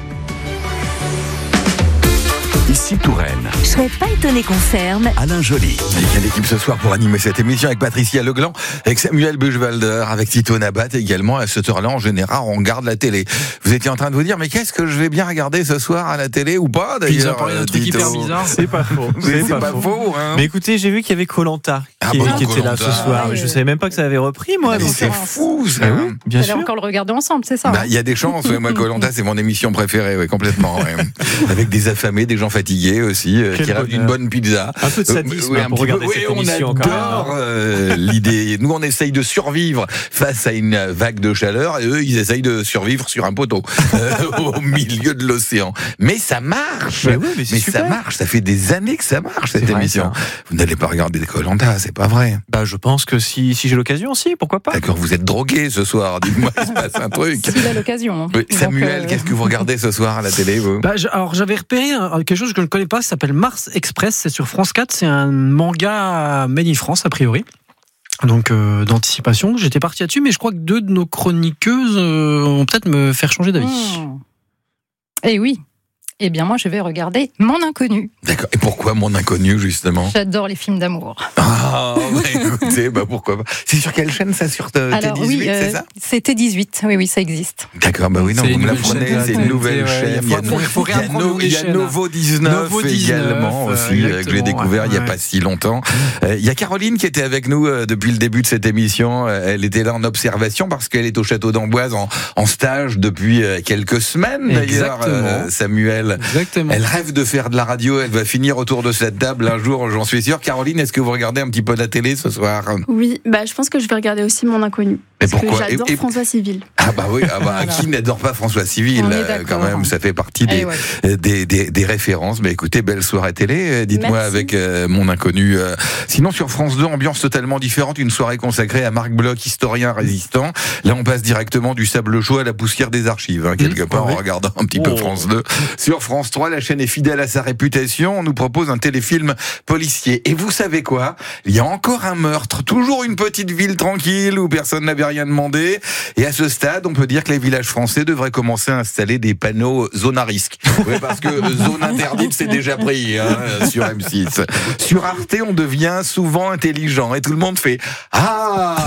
[SPEAKER 3] Ici Touraine.
[SPEAKER 12] Je serais pas étonné qu'on ferme.
[SPEAKER 3] Alain Joly.
[SPEAKER 2] Et quelle équipe ce soir pour animer cette émission avec Patricia Legland, avec Samuel Buchwalder, avec Tito Nabat également. À cette heure-là, en général, on regarde la télé. Vous étiez en train de vous dire, mais qu'est-ce que je vais bien regarder ce soir à la télé ou pas d'ailleurs?
[SPEAKER 8] Ils ont parlé d'un truc
[SPEAKER 2] Tito.
[SPEAKER 8] hyper bizarre.
[SPEAKER 6] C'est pas faux.
[SPEAKER 2] C'est pas faux, hein.
[SPEAKER 6] Mais écoutez, j'ai vu qu'il y avait Koh-Lanta qui était là ce soir. Mais je savais même pas que ça avait repris, moi.
[SPEAKER 2] Mais
[SPEAKER 6] donc
[SPEAKER 2] c'est fou, ça.
[SPEAKER 6] oui, bien
[SPEAKER 5] Vous allez
[SPEAKER 6] sûr.
[SPEAKER 5] encore le regarder ensemble, c'est ça?
[SPEAKER 2] Bah, il y a des chances. Ouais, moi, Koh-Lanta, c'est mon émission préférée, ouais, complètement. Ouais. Avec des affamés, des gens fatigués aussi, qui rêvent d'une bonne pizza.
[SPEAKER 6] Un peu de sadisme
[SPEAKER 2] Oui,
[SPEAKER 6] pour regarder cette émission.
[SPEAKER 2] on adore l'idée. Nous, on essaye de survivre face à une vague de chaleur, et eux, ils essayent de survivre sur un poteau au milieu de l'océan. Mais ça marche.
[SPEAKER 6] Mais oui, mais c'est super.
[SPEAKER 2] ça marche. Ça fait des années que ça marche cette
[SPEAKER 6] C'est vrai,
[SPEAKER 2] émission.
[SPEAKER 6] ça.
[SPEAKER 2] Vous n'allez pas regarder Koh-Lanta, c'est pas vrai.
[SPEAKER 6] Bah, je pense que si j'ai l'occasion, si, pourquoi pas.
[SPEAKER 2] D'accord, vous êtes drogué ce soir. Dites-moi, il se passe un truc.
[SPEAKER 5] C'est l'occasion.
[SPEAKER 2] Oui, Samuel, qu'est-ce que vous regardez ce soir à la télé, vous?
[SPEAKER 8] Alors j'avais repéré quelque chose que je ne connais pas, ça s'appelle Mars Express, c'est sur France 4, c'est un manga made in France a priori. Donc d'anticipation, j'étais parti là-dessus, mais je crois que deux de nos chroniqueuses vont peut-être me faire changer d'avis.
[SPEAKER 5] Eh oui. Eh bien, moi, je vais regarder Mon Inconnu.
[SPEAKER 2] D'accord. Et pourquoi Mon Inconnu, justement?
[SPEAKER 5] J'adore les films d'amour.
[SPEAKER 2] Ah, bah, écoutez, bah, pourquoi pas. C'est sur quelle chaîne, ça? Sur
[SPEAKER 5] Alors,
[SPEAKER 2] T18,
[SPEAKER 5] oui,
[SPEAKER 2] c'est ça?
[SPEAKER 5] c'est T18. Oui, ça existe.
[SPEAKER 2] D'accord, bah oui, non,
[SPEAKER 8] C'est
[SPEAKER 2] vous
[SPEAKER 8] une
[SPEAKER 2] me
[SPEAKER 8] nouvelle
[SPEAKER 2] l'apprenez,
[SPEAKER 8] chaîne,
[SPEAKER 2] c'est une nouvelle
[SPEAKER 8] ouais,
[SPEAKER 2] chaîne.
[SPEAKER 8] il faut réapprendre
[SPEAKER 2] Il y a
[SPEAKER 8] les
[SPEAKER 2] Novo 19
[SPEAKER 8] Novo 19,
[SPEAKER 2] également aussi, que j'ai découvert il n'y a pas si longtemps. Il y a Caroline qui était avec nous depuis le début de cette émission. Elle était là en observation parce qu'elle est au château d'Amboise en stage depuis quelques semaines d'ailleurs, Samuel.
[SPEAKER 8] Exactement.
[SPEAKER 2] Elle rêve de faire de la radio, elle va finir autour de cette table un jour, j'en suis sûr. Caroline, est-ce que vous regardez un petit peu la télé ce soir?
[SPEAKER 15] Oui, je pense que je vais regarder aussi Mon Inconnu.
[SPEAKER 2] Et
[SPEAKER 15] Parce
[SPEAKER 2] pourquoi?
[SPEAKER 15] que j'adore François Civil.
[SPEAKER 2] Ah bah oui,
[SPEAKER 5] Voilà.
[SPEAKER 2] Qui n'adore pas François Civil
[SPEAKER 5] On est d'accord.
[SPEAKER 2] quand même, ça fait partie des références. Mais écoutez, belle soirée télé, dites-moi.
[SPEAKER 15] Merci.
[SPEAKER 2] Avec Mon Inconnu. Sinon sur France 2, ambiance totalement différente, une soirée consacrée à Marc Bloch, historien résistant. Là on passe directement du sable chaud à la poussière des archives, quelque part, en regardant un petit peu France 2. Sur France 3, la chaîne est fidèle à sa réputation, on nous propose un téléfilm policier. Et vous savez quoi? Il y a encore un meurtre, toujours une petite ville tranquille où personne n'avait rien demandé. Et à ce stade, on peut dire que les villages français devraient commencer à installer des panneaux zone à risque. Oui, parce que zone interdite, c'est déjà pris sur M6. Sur Arte, on devient souvent intelligent et tout le monde fait « Ah !»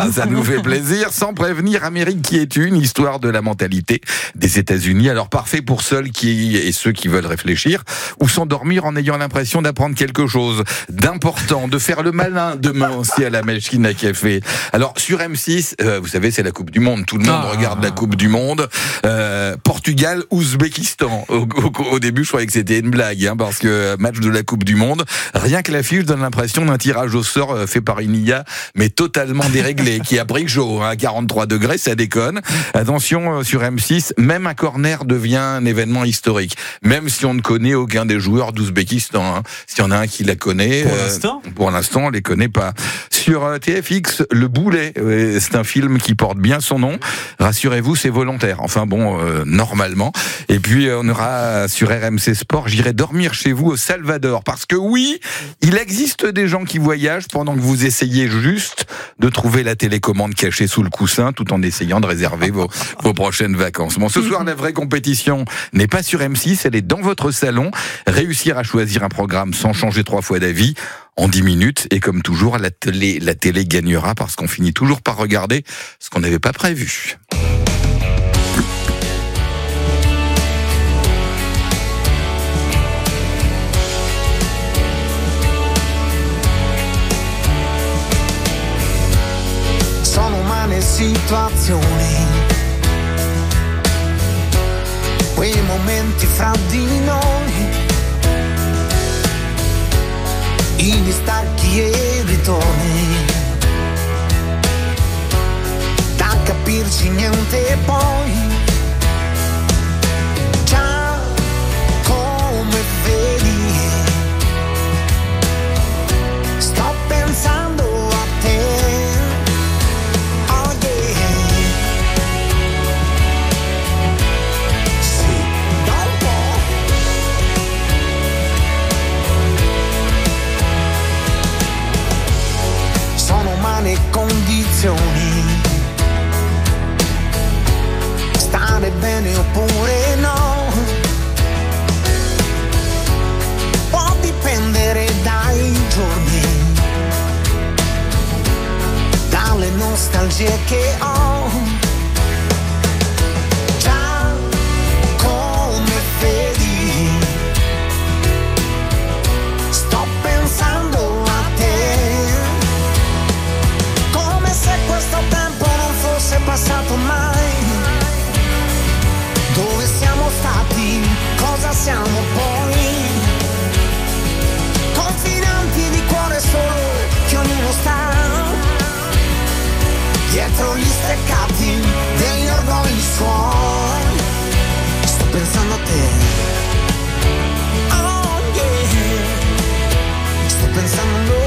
[SPEAKER 2] Ça nous fait plaisir, sans prévenir Amérique qui est une histoire de la mentalité des États-Unis. Alors parfait pour ceux qui veulent réfléchir ou s'endormir en ayant l'impression d'apprendre quelque chose d'important, de faire le malin demain aussi à la machine à café. Alors sur M6, vous savez, c'est la Coupe du Monde. Tout le monde regarde la Coupe du Monde. Portugal, Ouzbékistan. Au début, je croyais que c'était une blague, parce que match de la Coupe du Monde, rien que l'affiche donne l'impression d'un tirage au sort fait par une IA, mais totalement déréglé, qui a pris chaud, 43 degrés, ça déconne. Attention, sur M6, même un corner devient un événement historique, même si on ne connaît aucun des joueurs d'Ouzbékistan. S'il y en a un qui la connaît, pour l'instant, on les connaît pas. Sur TFX, Le Boulet, c'est un film qui porte bien son nom. Rassurez-vous, c'est volontaire. Enfin bon, normalement. Et puis on aura sur RMC Sport, J'irai dormir chez vous au Salvador, parce que oui, il existe des gens qui voyagent pendant que vous essayez juste de trouver la télé. télécommande cachée sous le coussin tout en essayant de réserver vos prochaines vacances. Bon, ce soir, la vraie compétition n'est pas sur M6, elle est dans votre salon. Réussir à choisir un programme sans changer 3 fois d'avis en 10 minutes. Et comme toujours, la télé gagnera parce qu'on finit toujours par regarder ce qu'on n'avait pas prévu.
[SPEAKER 13] Sono umane situazioni, quei momenti fra di noi, i distacchi e i ritorni, da capirci niente poi, già come vedi, sto pensando a te. Le condizioni, stare bene oppure no, può dipendere dai giorni, dalle nostalgie che ho, già come vedi, sto pensando a te. Questo tempo non fosse passato mai. Dove siamo stati? Cosa siamo poi? Confinanti di cuore solo che ognuno sta dietro gli steccati degli orgogli suoi. Sto pensando a te. Oh yeah. Sto pensando a noi.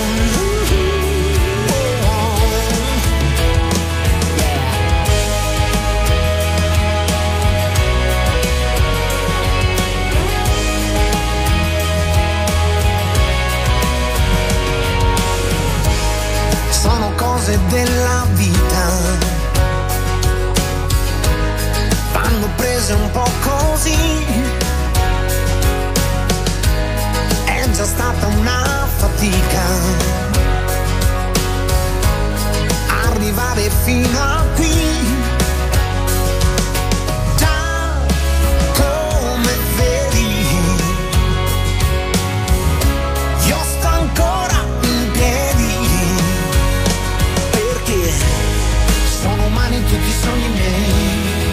[SPEAKER 13] Sono cose della vita, vanno prese un po' così, è già stata una fatica arrivare fino a qui, già come vedi, io sto ancora in piedi. Sono umani tutti i sogni miei,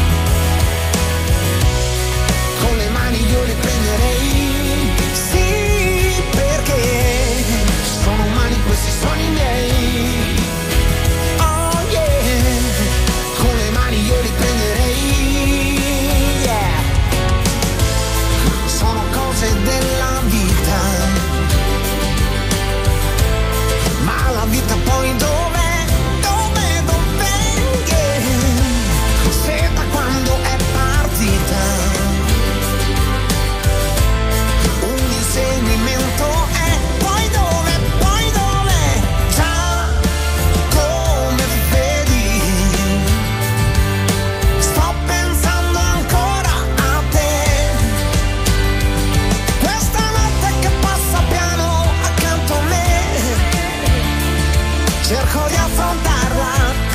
[SPEAKER 13] con le mani io li prenderei, sì, perché sono umani questi sogni miei, oh yeah, con le mani io li prenderei, yeah, sono cose della vita, ma la vita poi dov'è? Quando è partita un inseguimento è poi dove già come vedi sto pensando ancora a te, questa notte che passa piano accanto a me cerco di affrontarla